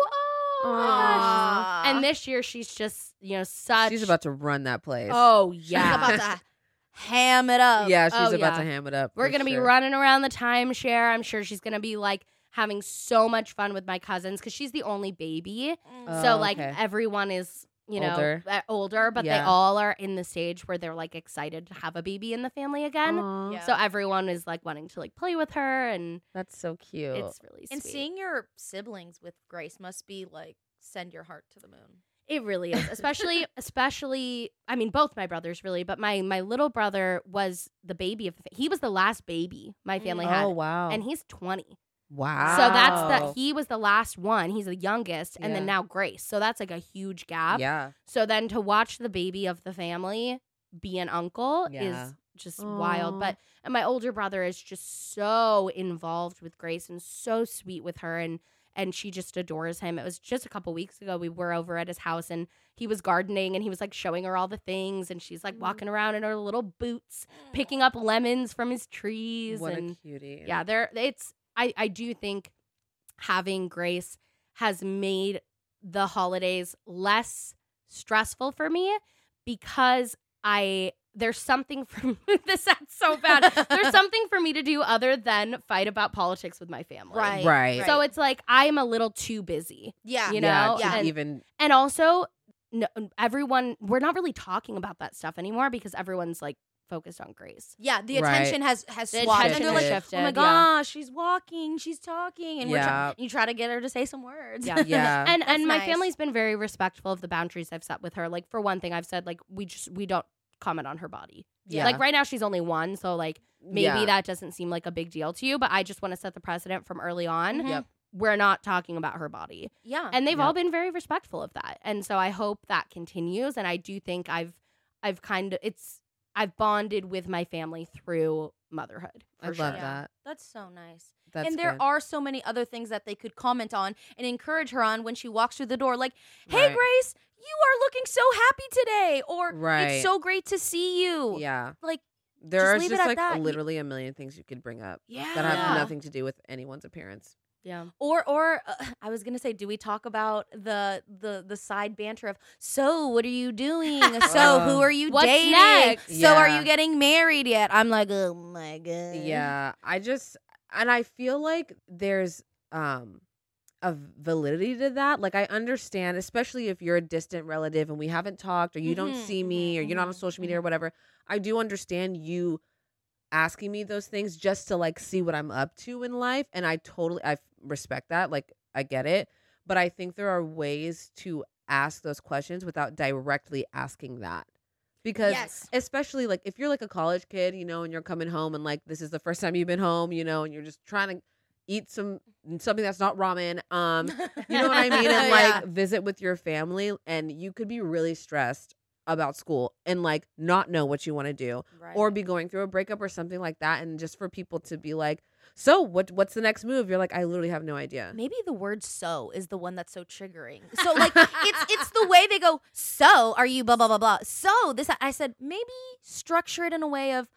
oh my gosh. Aw. And this year she's just, you know, such. she's about to run that place. Oh She's yeah. about to ham it up. yeah, she's oh, about yeah. to ham it up. We're for gonna be sure. running around the timeshare. I'm sure she's gonna be like having so much fun with my cousins because she's the only baby. Mm. so Oh, like okay. everyone is, you know, Older. uh, older, but they Yeah. all are in the stage where they're like excited to have a baby in the family again. Aw, Yeah. So everyone is like wanting to like play with her, and that's so cute. it's really sweet. And seeing your siblings with Grace must be like send your heart to the moon. It really is, especially, especially. I mean, both my brothers really, but my my little brother was the baby of the. Fa- he was the last baby my family oh had, wow, and he's twenty. wow. So that's the he was the last one. He's the youngest, and then Yeah. now Grace. So that's like a huge gap. yeah. So then to watch the baby of the family be an uncle Yeah. is just wild. Aw. But and my older brother is just so involved with Grace and so sweet with her, and and she just adores him. It was just a couple weeks ago we were over at his house, and he was gardening, and he was like showing her all the things, and she's like walking around in her little boots, picking up lemons from his trees. What and a cutie. yeah, there it's I I do think having Grace has made the holidays less stressful for me because I there's something for this sounds so bad. There's something for me to do other than fight about politics with my family. Right. Right. So it's like I'm a little too busy. Yeah. You yeah, know, to and- even And also no, everyone we're not really talking about that stuff anymore because everyone's like focused on Grace. Yeah, the Right. attention has has The swapped. attention and they're has like, shifted, oh my yeah. gosh, she's walking, she's talking, and we're Yeah. try- you try to get her to say some words. Yeah. Yeah. And That's and my nice. family's been very respectful of the boundaries I've set with her. Like for one thing, I've said like we just we don't comment on her body. Yeah. Like right now she's only one, so like maybe Yeah. that doesn't seem like a big deal to you, but I just want to set the precedent from early on. Mhm. Yep. We're not talking about her body. Yeah. And they've Yep. all been very respectful of that. And so I hope that continues, and I do think I've I've kind of it's I've bonded with my family through motherhood. I For love sure. that. That's so nice. That's and there good. are so many other things that they could comment on and encourage her on when she walks through the door. Like, hey, Right. Grace, you are looking so happy today. Or Right. it's so great to see you. Yeah. Like, There Just are leave just it at like that. You- literally a million things you could bring up yeah. that have Yeah. nothing to do with anyone's appearance. Yeah. Or, or uh, I was gonna say, do we talk about the the the side banter of, so what are you doing? So Uh, who are you what's dating? next? So are Yeah. you getting married yet? I'm like, oh my god. Yeah, I just and I feel like there's um a validity to that. Like I understand, especially if you're a distant relative and we haven't talked or you don't Mhm, see me or mhm, you're not on mhm, social media or whatever. I do understand you asking me those things just to like see what I'm up to in life, and I totally I respect that. Like I get it, but I think there are ways to ask those questions without directly asking that. Because Yes. especially like if you're like a college kid, you know, and you're coming home and like this is the first time you've been home, you know, and you're just trying to eat some something that's not ramen, um, you know what I mean, and like Yeah. visit with your family, and you could be really stressed about school and like not know what you want to do, Right. or be going through a breakup or something like that, and just for people to be like, so what what's the next move? You're like, I literally have no idea. Maybe the word "so" is the one that's so triggering. So like it's it's the way they go. So are you blah blah blah blah? So this I said maybe structure it in a way of,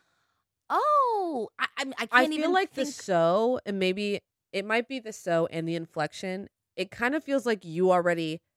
oh, I I, I can't I even feel like think. the so, and maybe it might be the so and the inflection. It kind of feels like you already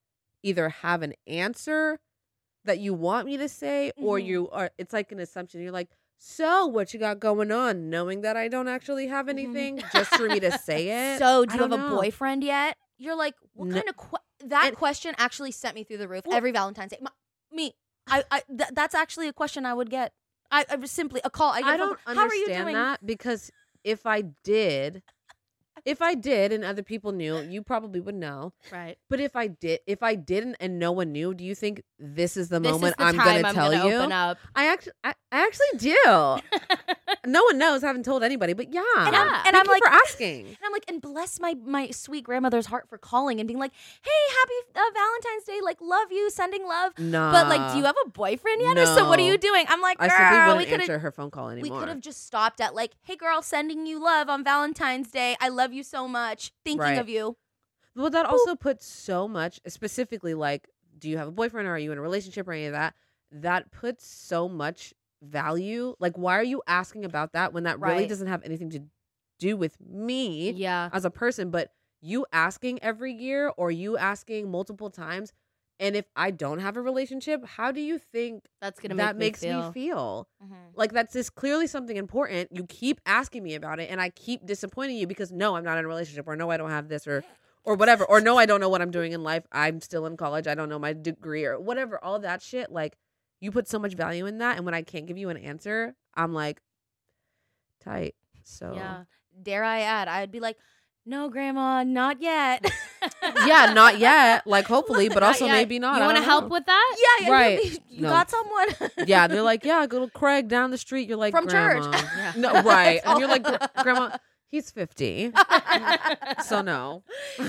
either have an answer that you want me to say, or Mhm. you are, it's like an assumption. You're like, so what you got going on, knowing that I don't actually have anything just for me to say it. So, do I you have don't a know. boyfriend yet? You're like, what No. kind of que- that And- question actually sent me through the roof Well- every Valentine's Day. My, me, I, I th- that's actually a question I would get. I, I was simply a call. I, get I a phone don't call, How are you understand doing? that, because if I did, if I did and other people knew, you probably would know. Right. But if I did, if I didn't and no one knew, do you think this is the This moment is the I'm time gonna I'm tell gonna you? open up. I actually, I, I actually do. No one knows. I haven't told anybody, but yeah. And Yeah. I'm, and Thank I'm you like, for asking. and I'm like, and bless my my sweet grandmother's heart for calling and being like, hey, happy uh, Valentine's Day, like, love you, sending love. No, But like, do you have a boyfriend yet? Or so what are No. you doing? I'm like, I girl, simply we wouldn't could answer have her phone call we anymore. could have just stopped at like, hey, girl, sending you love on Valentine's Day. I love you so much. Thinking Right. of you. Well, that also puts so much, specifically, like, do you have a boyfriend or are you in a relationship or any of that? That puts so much value. Like, why are you asking about that when that really Right. doesn't have anything to do with me Yeah. as a person? But you asking every year or you asking multiple times, and if I don't have a relationship, how do you think That's gonna that make makes me feel. me feel? Mm-hmm. Like, that's just clearly something important. You keep asking me about it, and I keep disappointing you because no, I'm not in a relationship, or no, I don't have this, or or whatever, or no, I don't know what I'm doing in life. I'm still in college. I don't know my degree or whatever. All that shit. Like, you put so much value in that, and when I can't give you an answer, I'm like, tight. So Yeah. Dare I add? I'd be like, no, grandma, not yet. yeah, not yet. Like, hopefully, but Not also yet. maybe not. You I want to don't help know. with that? Yeah, yeah, Right. You, you No. got someone. Yeah, they're like, yeah, go to Craig down the street. You're like, From church. Grandma. Yeah. No, right. And you're like, "Gr- Grandma, he's fifty. So no.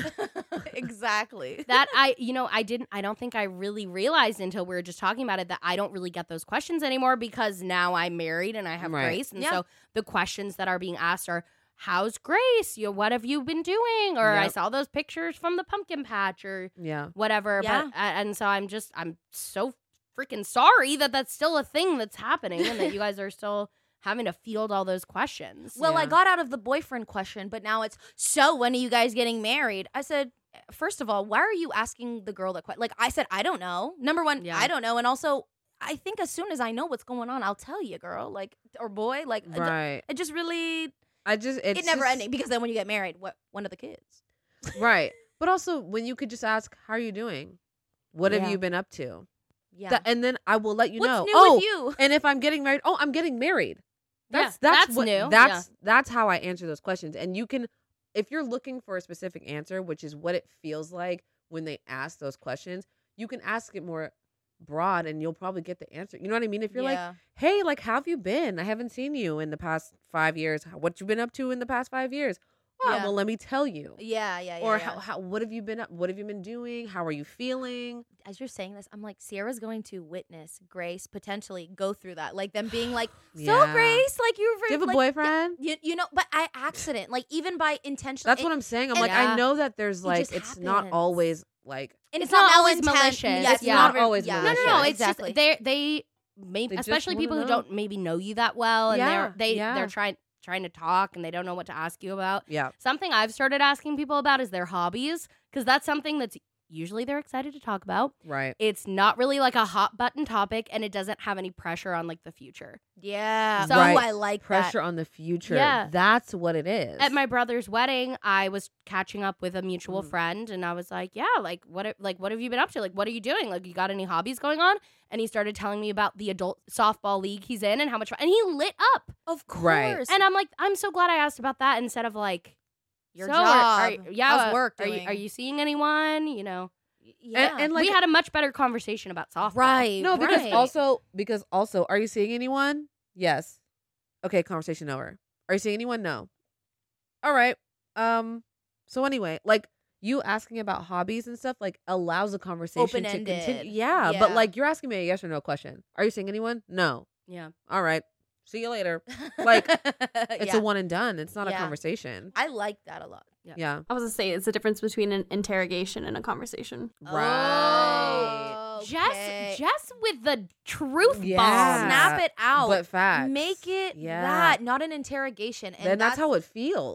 Exactly. That I, you know, I didn't, I don't think I really realized until we were just talking about it that I don't really get those questions anymore because now I'm married and I have Right. Grace. And Yeah. so the questions that are being asked are, how's Grace? You know, what have you been doing? Or I Yep. saw those pictures from the pumpkin patch or Yeah. whatever. Yeah. But, uh, and so I'm just, I'm so freaking sorry that that's still a thing that's happening and that you guys are still having to field all those questions. Well, I Yeah. got out of the boyfriend question, but now it's, so when are you guys getting married? I said, first of all, why are you asking the girl that question? Like, I said, I don't know. Number one, Yeah. I don't know. And also, I think as soon as I know what's going on, I'll tell you, girl. Like, or boy. Like, it- Right. it just really, I just, it's it never just- ending. Because then when you get married, what? When are the kids? Right. But also, when you could just ask, how are you doing? What have Yeah. you been up to? Yeah. That- and then I will let you What's know. new oh, with you? and if I'm getting married, oh, I'm getting married. That's Yeah, that's, that's what, new. That's that's how I answer those questions. And you can, if you're looking for a specific answer, which is what it feels like when they ask those questions, you can ask it more broad, and you'll probably get the answer. You know what I mean? If you're like, Yeah. hey, like, how have you been? I haven't seen you in the past five years. What you been up to in the past five years? Oh, Yeah. well, let me tell you. Yeah, yeah, yeah. or yeah. how, how what have you been up? What have you been doing? How are you feeling? As you're saying this, I'm like, Sierra's going to witness Grace potentially go through that. Like them being like, so Yeah. Grace, like you Do you have a like, boyfriend? You, you know, but I accident, like even by intention. That's it- what I'm saying. I'm and- like, I Yeah. know that there's It like, just it's not happens. always like, and It's it's, not, not always malintent- malicious. Yeah, it's Yeah. not Not always yeah. No, no, malicious. no. Yeah, It's exactly. just they they maybe They just especially wanna people who know. don't maybe know you that well and Yeah, they're they yeah. they're trying trying to talk and they don't know what to ask you about. yeah, Something I've started asking people about is their hobbies because that's something that's usually they're excited to talk about. right. It's not really like a hot button topic and it doesn't have any pressure on like the future. Yeah. So- So Right. I like Pressure that. on the future. Yeah. That's what it is. At my brother's wedding, I was catching up with a mutual Mm. friend, and I was like, "Yeah, like what? a- Like what have you been up to? Like what are you doing? Like you got any hobbies going on?" And he started telling me about the adult softball league he's in and how much fun. And he lit up. Of course. Right. And I'm like, I'm so glad I asked about that instead of like Your so are- are, job. yeah, How's uh, work Are you, doing? are you seeing anyone? You know, yeah. and, like, we had a much better conversation about softball. right. no, because right. also, because also, are you seeing anyone? Yes. Okay, conversation over. Are you seeing anyone? No. All right. Um. So anyway, like you asking about hobbies and stuff, like allows a conversation to Open-ended. continue. Yeah, Yeah. but like you're asking me a yes or no question. Are you seeing anyone? No. Yeah. All right. See you later. like, It's yeah. a one and done. It's not a Yeah. conversation. I like that a lot. Yeah. Yeah. I was gonna say it's the difference between an interrogation and a conversation. Right. Okay. Jess, Jess with the truth Yeah. bomb. Snap it out. But facts. Make it Yeah. that, not an interrogation. And then that's, how it feels.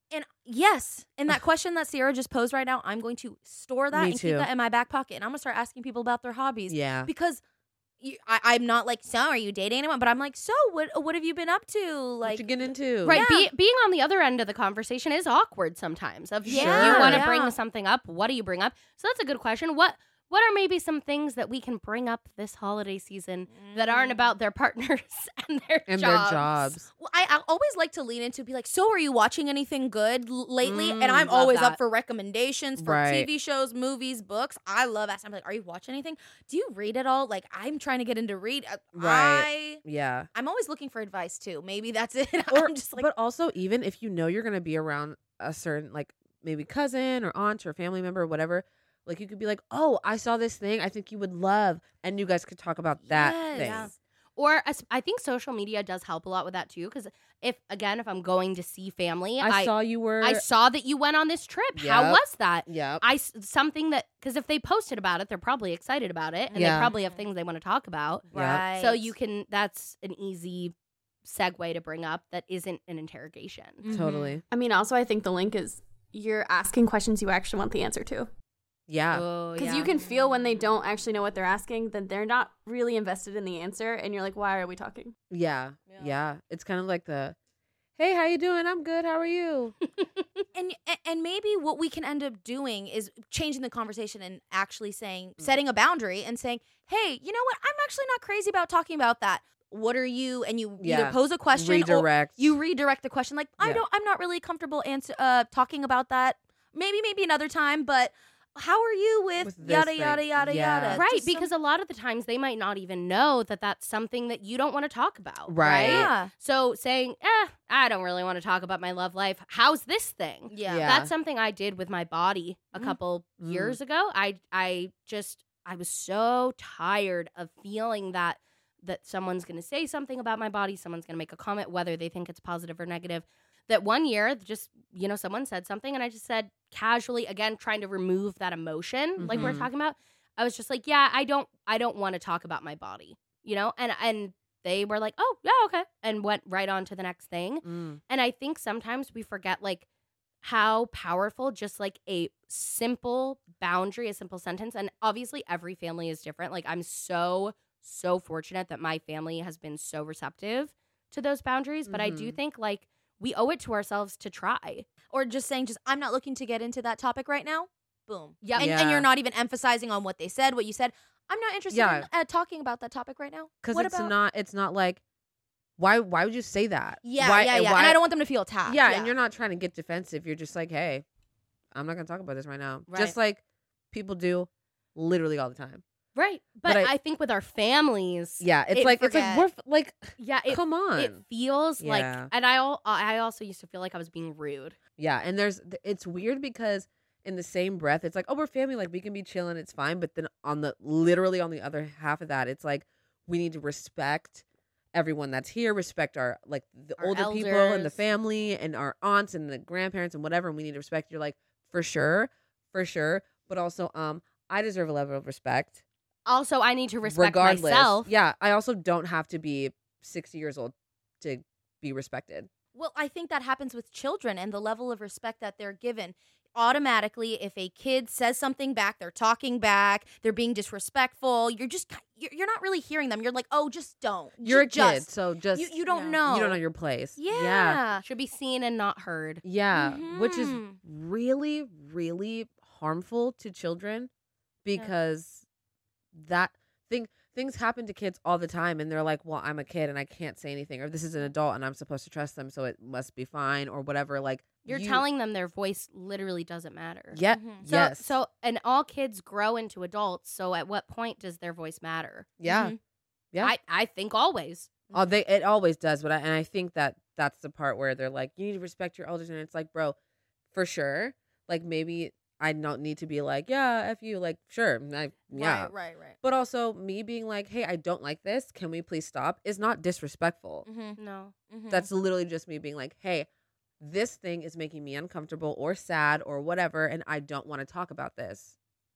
And yes, and that question that Sierra just posed right now, I'm going to store that Me and too. keep that in my back pocket. And I'm going to start asking people about their hobbies. Yeah. Because you, I, I'm not like, so are you dating anyone? But I'm like, so what What have you been up to? What Like, you get into? Right, Yeah. be, being on the other end of the conversation is awkward sometimes. Of Yeah, you want to yeah. bring something up, what do you bring up? So that's a good question. What what are maybe some things that we can bring up this holiday season that aren't about their partners and their And jobs? their jobs. Well, I, I always like to lean into be like, so are you watching anything good l- lately? Mm, and I'm love always that. up for recommendations for Right. T V shows, movies, books. I love asking. I'm like, are you watching anything? Do you read at all? Like, I'm trying to get into read. Uh, Right. I, Yeah. I'm always looking for advice too. Maybe that's it. Or, I'm just like, but also, even if you know you're going to be around a certain, like, maybe cousin or aunt or family member or whatever, like, you could be like, oh, I saw this thing I think you would love. And you guys could talk about that Yes. thing. Yeah. Or as- I think social media does help a lot with that too. Because if, again, if I'm going to see family, I, I, saw you were. I saw that you went on this trip. How Yep. was that? Yep. I s- something that because if they posted about it, they're probably excited about it, and Yeah. they probably have things they want to talk about. right. So you can. That's an easy segue to bring up that isn't an interrogation. Mhm. Totally. I mean, also, I think the link is you're asking questions you actually want the answer to. Yeah. Oh, Because yeah. you can feel when they don't actually know what they're asking, that they're not really invested in the answer. And you're like, why are we talking? Yeah. Yeah. Yeah. It's kind of like the, hey, how you doing? I'm good. How are you? And and maybe what we can end up doing is changing the conversation and actually saying, Mm. setting a boundary and saying, hey, you know what? I'm actually not crazy about talking about that. What are you? And you Yeah. either pose a question or Redirect. you redirect the question. Like, I Yeah. don't, I'm not really comfortable answer, uh, talking about that. Maybe, maybe another time, but how are you with, With this yada, thing. yada, yada, Yeah. yada? Right, Just some- because a lot of the times they might not even know that that's something that you don't want to talk about. Right. yeah. So saying, eh, I don't really want to talk about my love life. How's this thing? Yeah. Yeah. That's something I did with my body a Mm. couple Mm. years ago. I I just I was so tired of feeling that that someone's going to say something about my body, someone's going to make a comment whether they think it's positive or negative. That one year just, you know, someone said something and I just said casually, again trying to remove that emotion like we're Mhm. talking about. I was just like, yeah, I don't I don't want to talk about my body, you know? And and they were like, "Oh, yeah, okay." And went right on to the next thing. Mm. And I think sometimes we forget like how powerful just like a simple boundary, a simple sentence. And obviously every family is different. Like I'm so, so fortunate that my family has been so receptive to those boundaries. But I do Mhm. think like we owe it to ourselves to try. Or just saying, just I'm not looking to get into that topic right now. Boom. Yep. And, Yeah. and you're not even emphasizing on what they said, what you said. I'm not interested Yeah. in uh, talking about that topic right now. Because What it's about- not, it's not like, why, why would you say that? Yeah, why, yeah, yeah. Why, and I don't want them to feel attacked. yeah, and you're not trying to get defensive. You're just like, hey, I'm not going to talk about this right now. Just like people do literally all the time. Right. But, But I- I, think with our families, Yeah, it's It like, forget. it's like, we're, f- like, yeah, it, come on. it feels like, Yeah. and I, al- I also used to feel like I was being rude. Yeah, and there's it's weird because in the same breath, it's like, oh, we're family, like we can be chilling, it's fine. But then on the literally on the other half of that, it's like we need to respect everyone that's here, respect our like the Our older people and the elders. family and our aunts and the grandparents and whatever. And we need to respect. You're like, for sure, for sure. But also, um, I deserve a level of respect. Also, I need to respect regardless. myself. Yeah, I also don't have to be sixty years old to be respected. Well, I think that happens with children and the level of respect that they're given. Automatically, if a kid says something back, they're talking back, they're being disrespectful, you're just you're, you're not really hearing them. You're like, oh, just don't. You're a Ju- just. kid, so just You, you don't Yeah. know. you don't know your place. Yeah. yeah. Should be seen and not heard. Yeah, which is Mhm. really, really harmful to children because that thing things happen to kids all the time and they're like, well, I'm a kid and I can't say anything, or this is an adult and I'm supposed to trust them, so it must be fine, or whatever. Like You're you- telling them their voice literally doesn't matter. yeah, Mhm. So, yes, So, and all kids grow into adults. So, at what point does their voice matter? yeah. Mhm. Yeah. I, I think always. Oh, they it always does, but I, and I think that that's the part where they're like, you need to respect your elders, and it's like, bro, for sure. Like maybe I don't need to be like, yeah, f you, like sure, I, yeah. Right, right, right. But also me being like, hey, I don't like this. Can we please stop? Is not disrespectful. Mm-hmm. No. Mm-hmm. That's literally just me being like, hey, this thing is making me uncomfortable or sad or whatever, and I don't want to talk about this.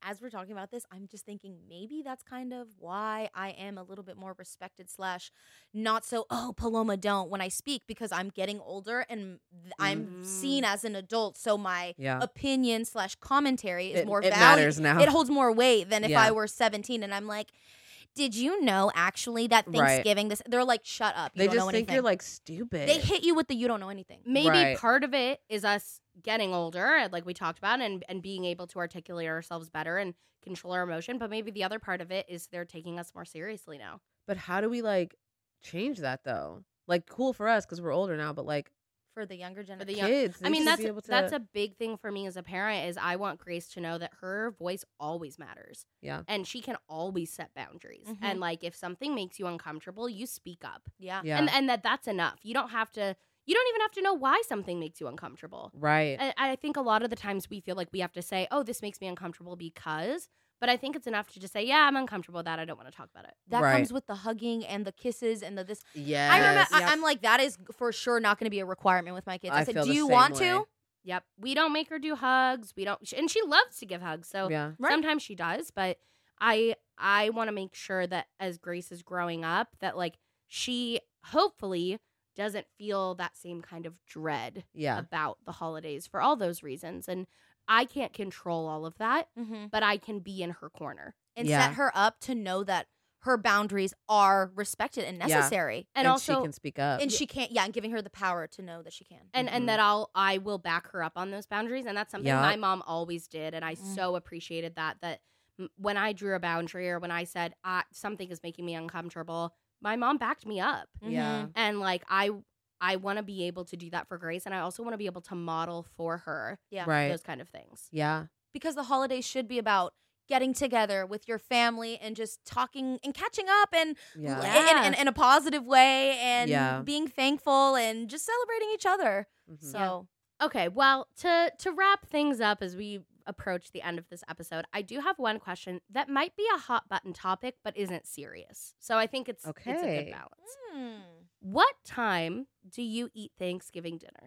as we're talking about this, I'm just thinking maybe that's kind of why I am a little bit more respected slash not so, oh, Paloma, don't when I speak, because I'm getting older and th- I'm Mm. seen as an adult. So my Yeah. opinion slash commentary is It- more it valued. matters now. It holds more weight than if Yeah. I were seventeen and I'm like, did you know actually that Right. Thanksgiving, this, they're like, shut up. You They don't just know think anything. you're like stupid. They hit you with the you don't know anything. Maybe Right. part of it is us getting older, like we talked about, and, and being able to articulate ourselves better and control our emotion. But maybe the other part of it is they're taking us more seriously now. But how do we like change that though? Like, cool for us because we're older now, but like For the younger generation. For the young, kids, I they mean, should that's be able to, that's a big thing for me as a parent. Is I want Grace to know that her voice always matters, yeah, and she can always set boundaries. Mhm. And like, if something makes you uncomfortable, you speak up, yeah. yeah, and and that that's enough. You don't have to. You don't even have to know why something makes you uncomfortable. right. I, I think a lot of the times we feel like we have to say, "Oh, this makes me uncomfortable because." But I think it's enough to just say, "Yeah, I'm uncomfortable with that. I don't want to talk about it." That Right. comes with the hugging and the kisses and the this. Yes. I remember. Yep. I, I'm like, that is for sure not going to be a requirement with my kids. I, I said, feel do the you same want way. to? Yep, we don't make her do hugs. We don't, and she loves to give hugs. So yeah, Right. sometimes she does, but I I want to make sure that as Grace is growing up, that like she hopefully doesn't feel that same kind of dread yeah, about the holidays for all those reasons. And I can't control all of that, Mm-hmm. but I can be in her corner. And Yeah. set her up to know that her boundaries are respected and Yeah. necessary. And, also she can speak up. And she can't, yeah, and giving her the power to know that she can. and Mhm. and that I'll I will back her up on those boundaries, and that's something Yup. my mom always did, and I Mm. so appreciated that that m- when I drew a boundary or when I said ah, something is making me uncomfortable, my mom backed me up. yeah, And like I I want to be able to do that for Grace, and I also want to be able to model for her Yeah. right. those kind of things. Yeah, Because the holidays should be about getting together with your family and just talking and catching up and yeah, in, in, in a positive way and Yeah. being thankful and just celebrating each other. Mhm. So, Okay, well, to to wrap things up as we approach the end of this episode, I do have one question that might be a hot button topic but isn't serious. So I think it's it's a Okay. good balance. hmm. What time do you eat Thanksgiving dinner?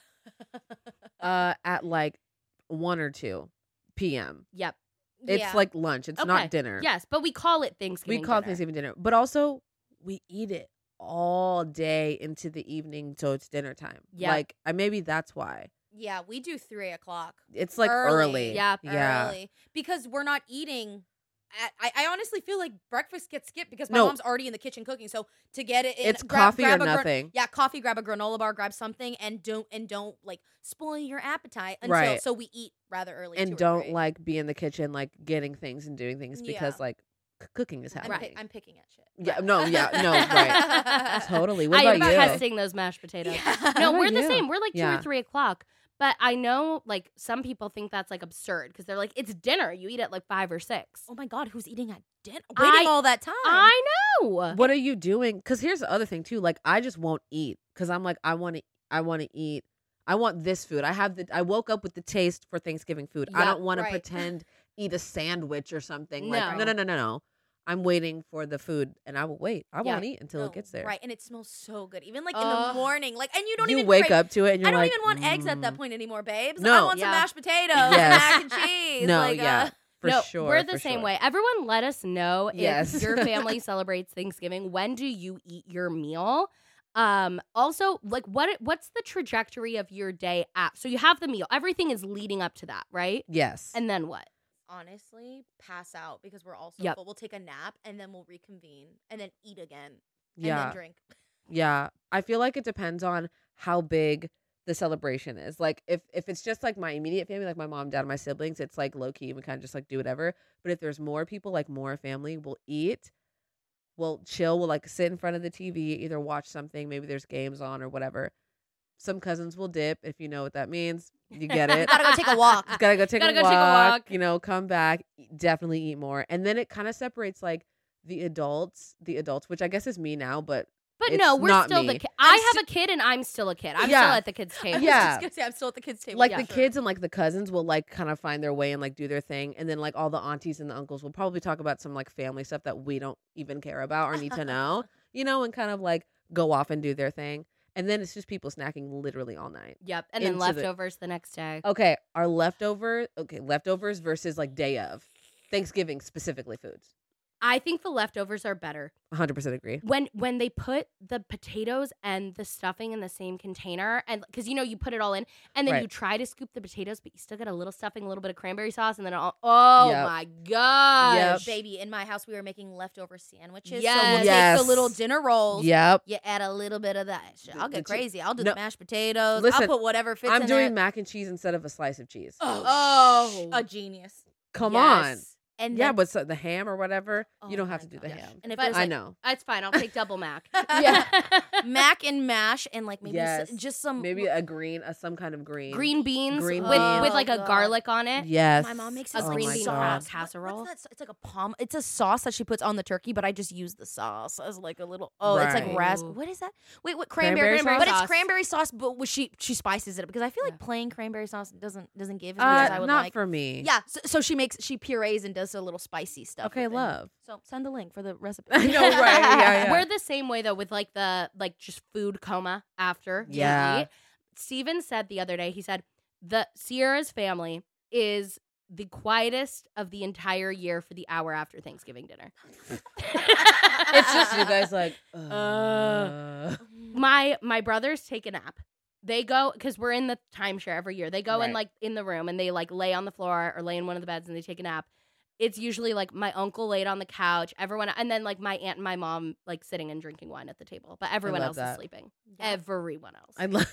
uh, at like one or two p.m. Yep. It's Yeah. like lunch. It's Okay. not dinner. Yes, but we call it Thanksgiving we call it dinner. Thanksgiving dinner, but also we eat it all day into the evening, so it's dinner time. Yep. Like, I maybe that's why Yeah, we do three o'clock. it's like Early. early. Yeah. yeah. Early. Because we're not eating. At, I, I honestly feel like breakfast gets skipped because my No. mom's already in the kitchen cooking. So to get it, in, It's grab- coffee grab or a gran- nothing. yeah, coffee. Grab a granola bar. Grab something, and don't and don't like spoil your appetite until. Right. So we eat rather early And two or don't three. like be in the kitchen like getting things and doing things because Yeah. like c- cooking is I'm, happening. pick- I'm picking at shit. Yeah, no, yeah, no, right. Totally. What I am about you? testing those mashed potatoes. Yeah. No, What we're about the you? same. We're like two Yeah. or three o'clock. But I know, like, some people think that's like absurd because they're like, it's dinner. You eat at like five or six. Oh my god, who's eating at dinner? I- Waiting all that time. I know. What are you doing? Because here's the other thing too. Like, I just won't eat because I'm like, I want to, I want to eat. I want this food. I have the. I woke up with the taste for Thanksgiving food. I Yeah, don't want right. to pretend eat a sandwich or something. Like, No. no, no, no, no, no. I'm waiting for the food, and I will wait. I Yeah. won't eat until No, it gets there. Right, and it smells so good. Even like in the Ugh. morning, like, and you don't you even wake crave- up to it, and you're I don't like, even want eggs at that mm. point anymore, babes. I No. want Yeah. some mashed potatoes and Yes. mac and cheese. No, like, yeah. uh, For no, sure. we're the for same sure. way. Everyone, let us know if Yes. your family celebrates Thanksgiving. When do you eat your meal? Um, also, like, what what's the trajectory of your day at? So you have the meal. Everything is leading up to that, right? Yes. And then what? honestly, pass out because we're all so Yep. full. We'll take a nap and then we'll reconvene and then eat again and yeah. then drink. Yeah, I feel like it depends on how big the celebration is. Like if if it's just like my immediate family, like my mom, dad, and my siblings, it's like low key. We kind of just like do whatever. But if there's more people, like more family, we'll eat, we'll chill, we'll like sit in front of the T V, either watch something, maybe there's games on or whatever. Some cousins will dip, if you know what that means. You get it. Gotta go take a walk. Just gotta go take, Gotta a, go walk, take a walk. You know, come back, e- definitely eat more, and then it kind of separates like the adults, the adults, which I guess is me now, but But It's no, we're not still me. the kid. I'm I have a kid and I'm still a kid. I'm Yeah. still at the kids' table. Yeah. I was just gonna say I'm still at the kids' table. like yeah, the sure. kids and like the cousins will like kind of find their way and like do their thing, and then like all the aunties and the uncles will probably talk about some like family stuff that we don't even care about or need to know, you know, and kind of like go off and do their thing, and then it's just people snacking literally all night. Yep. And then Into the- leftovers the next day. Okay, our leftover, okay, leftovers versus like day of. Thanksgiving specifically foods. I think the leftovers are better. one hundred percent agree. When when they put the potatoes and the stuffing in the same container, and because you know you put it all in, and then Right. you try to scoop the potatoes, but you still get a little stuffing, a little bit of cranberry sauce, and then all, oh Yep. my gosh, Yep. Baby, in my house we were making leftover sandwiches. So Yes. we'll Yes. take the little dinner rolls. Yep. You add a little bit of that. Shit, I'll The- get the chi- crazy. I'll do No. the mashed potatoes. Listen, I'll put whatever fits I'm in doing there. mac and cheese instead of a slice of cheese. Oh, Oh. a genius. Come on. Yes. And Yeah, then, but so the ham or whatever, Oh you don't have my to do the gosh. ham. And if But it was I like know. It's fine. I'll take double mac. Yeah. mac and mash and like maybe s- Yes. just some Maybe a green, a, some kind of green. Green beans Green with beans. with like a Oh, garlic on it. Yes. My mom makes A this Oh like green my bean God. sauce. casserole. What- what's that? It's like a palm. It's a sauce that she puts on the turkey, but I just use the sauce as like a little. Oh, it's Right. like ras. Ooh. What is that? Wait, what Cranberry cranberry? sauce? But it's cranberry sauce, but what she she spices it up because I feel like Yeah. plain cranberry sauce doesn't doesn't give as much as I Uh, would not like. for me. Yeah, so, so she makes she purees and does a little spicy stuff. Okay, with it. love. So send the link for the recipe. I know, right? Yeah, yeah. We're the same way though with like the like just food coma after you Yeah. eat. Steven said the other day, he said the Sierra's family is the quietest of the entire year for the hour after Thanksgiving dinner. It's just you guys like. Uh, my my brothers take a nap. They go because we're in the timeshare every year. They go in Right. like in the room and they like lay on the floor or lay in one of the beds and they take a nap. It's usually like my uncle laid on the couch, everyone, and then like my aunt and my mom like sitting and drinking wine at the table. But everyone love else that. is sleeping. Everyone else. I love.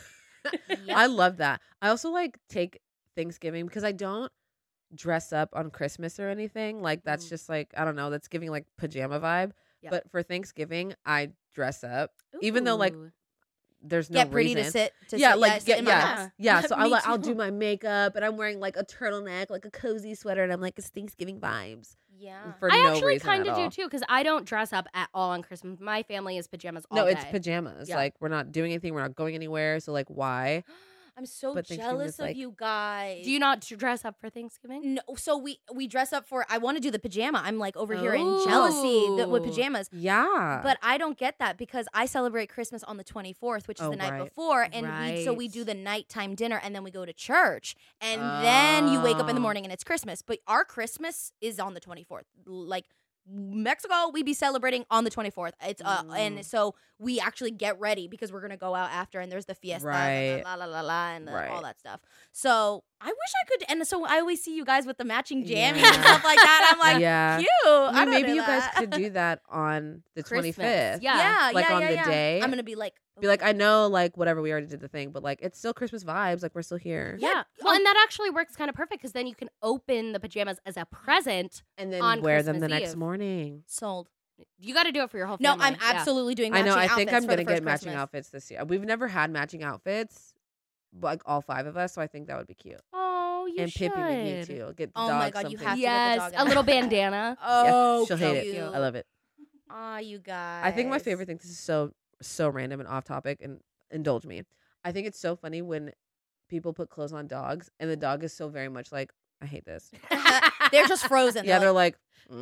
I love that. I also like take Thanksgiving because I don't dress up on Christmas or anything. Like that's Mm. just like I don't know. That's giving like pajama vibe. Yep. But for Thanksgiving, I dress up, even though like Ooh. there's no Get pretty reason. to sit. To yeah, sit, like yeah, sit get, in my yeah, house. yeah. So I Me like I'll too. do my makeup and I'm wearing like a turtleneck, like a cozy sweater, and I'm like it's Thanksgiving vibes Yeah. for I no actually reason kind at of do all. too because I don't dress up at all on Christmas. My family is pajamas all No, day. it's pajamas. Yeah. Like we're not doing anything. We're not going anywhere. So like why? I'm so But Thanksgiving jealous is of like- you guys. Do you not dress up for Thanksgiving? No, so we we dress up for. I want to do the pajama. I'm like over here in jealousy that, with Ooh. pajamas. Yeah. But I don't get that because I celebrate Christmas on the twenty-fourth, which is Oh, the night right. before, and we, so we Right. do the nighttime dinner, and then we go to church, and then you wake up in the Oh. morning and it's Christmas. But our Christmas is on the twenty-fourth. Like Mexico, we be celebrating on the twenty-fourth. It's uh, Mm. and so we actually get ready because we're gonna go out after, and there's the fiesta, Right. la la la la, and the, all Right. that stuff. So I wish I could, and so I always see you guys with the matching jammies Yeah. and stuff like that. I'm like, yeah. cute. I I mean, don't maybe do you guys that. could do that on the Christmas. twenty-fifth. Yeah. Yeah, Like yeah, on yeah, the yeah. day. I'm gonna be like, Be like, I know, like whatever we already did the thing, but like it's still Christmas vibes. Like we're still here. Yeah. Well, and that actually works kind of perfect because then you can open the pajamas as a present. And then On wear them the Christmas next Eve. morning. sold. You got to do it for your whole No, family. I'm Yeah. absolutely doing. I know. matching I think outfits I'm for the gonna first get matching Christmas. outfits this year. We've never had matching outfits, like all five of us. So I think that would be cute. Oh, you and should. Pippi would need to get the Oh dog my God, you something. have to. Yes, get the a dog little out. bandana. Yeah, Oh, she'll hate it. cute. I love it. Ah, you guys. I think my favorite thing. This is so so random and off topic, and indulge me. I think it's so funny when people put clothes on dogs, and the dog is so very much like, I hate this. They're just frozen. Yeah, they're like, like,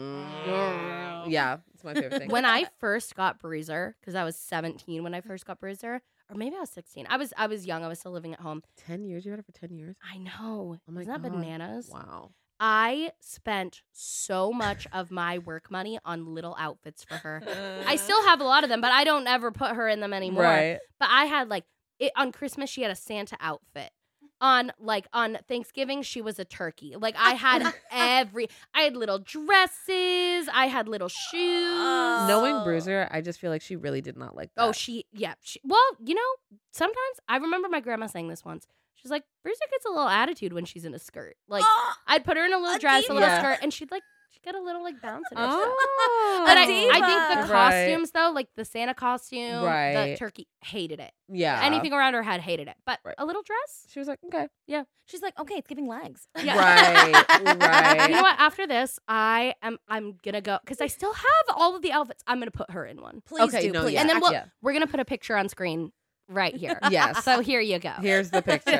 mm. Yeah, it's my favorite thing. When I first got Bruiser, because I was seventeen when I first got Bruiser, or maybe I was sixteen. I was I was young. I was still living at home. ten years, you had it for ten years. I know. Oh my Isn't that God. bananas? Wow. I spent so much of my work money on little outfits for her. I still have a lot of them, but I don't ever put her in them anymore. Right. But I had like it on Christmas she had a Santa outfit. On like on Thanksgiving she was a turkey. Like I had every I had little dresses, I had little shoes. Knowing Oh. Bruiser, I just feel like she really did not like that. Oh, she yeah. She, well, you know, sometimes I remember my grandma saying this once. She's like, Bruiser gets a little attitude when she's in a skirt. Like "Ah, I'd put her in a little A dress, a little diva. skirt, and she'd like she'd get a little like bounce in her step. Oh. But I, A diva. I think the Right. costumes though, like the Santa costume, the Right. turkey, hated it. Yeah. Anything around her head hated it. But Right. a little dress, She was like, okay. She's like, okay, it's giving legs. Yeah. Right, right. You know what? After this, I am I'm gonna go because I still have all of the outfits. I'm gonna put her in one, Please Okay, do, no, please. yeah. and then we'll, yeah. we're gonna put a picture on screen right here. Yes. So here you go. Here's the picture.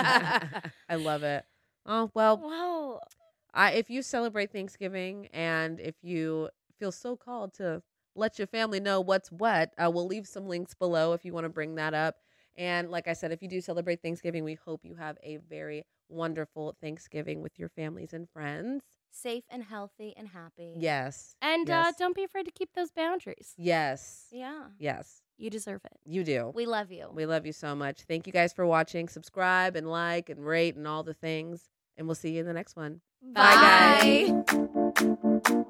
I love it. Oh, well, Wow. I, if you celebrate Thanksgiving and if you feel so called to let your family know what's what, uh, we'll leave some links below if you want to bring that up. And like I said, if you do celebrate Thanksgiving, we hope you have a very wonderful Thanksgiving with your families and friends. safe and healthy and happy. Yes. And yes. uh, don't be afraid to keep those boundaries. Yes. Yeah. Yes. You deserve it. You do. We love you. We love you so much. Thank you guys for watching. Subscribe and like and rate and all the things. And we'll see you in the next one. Bye. Bye guys.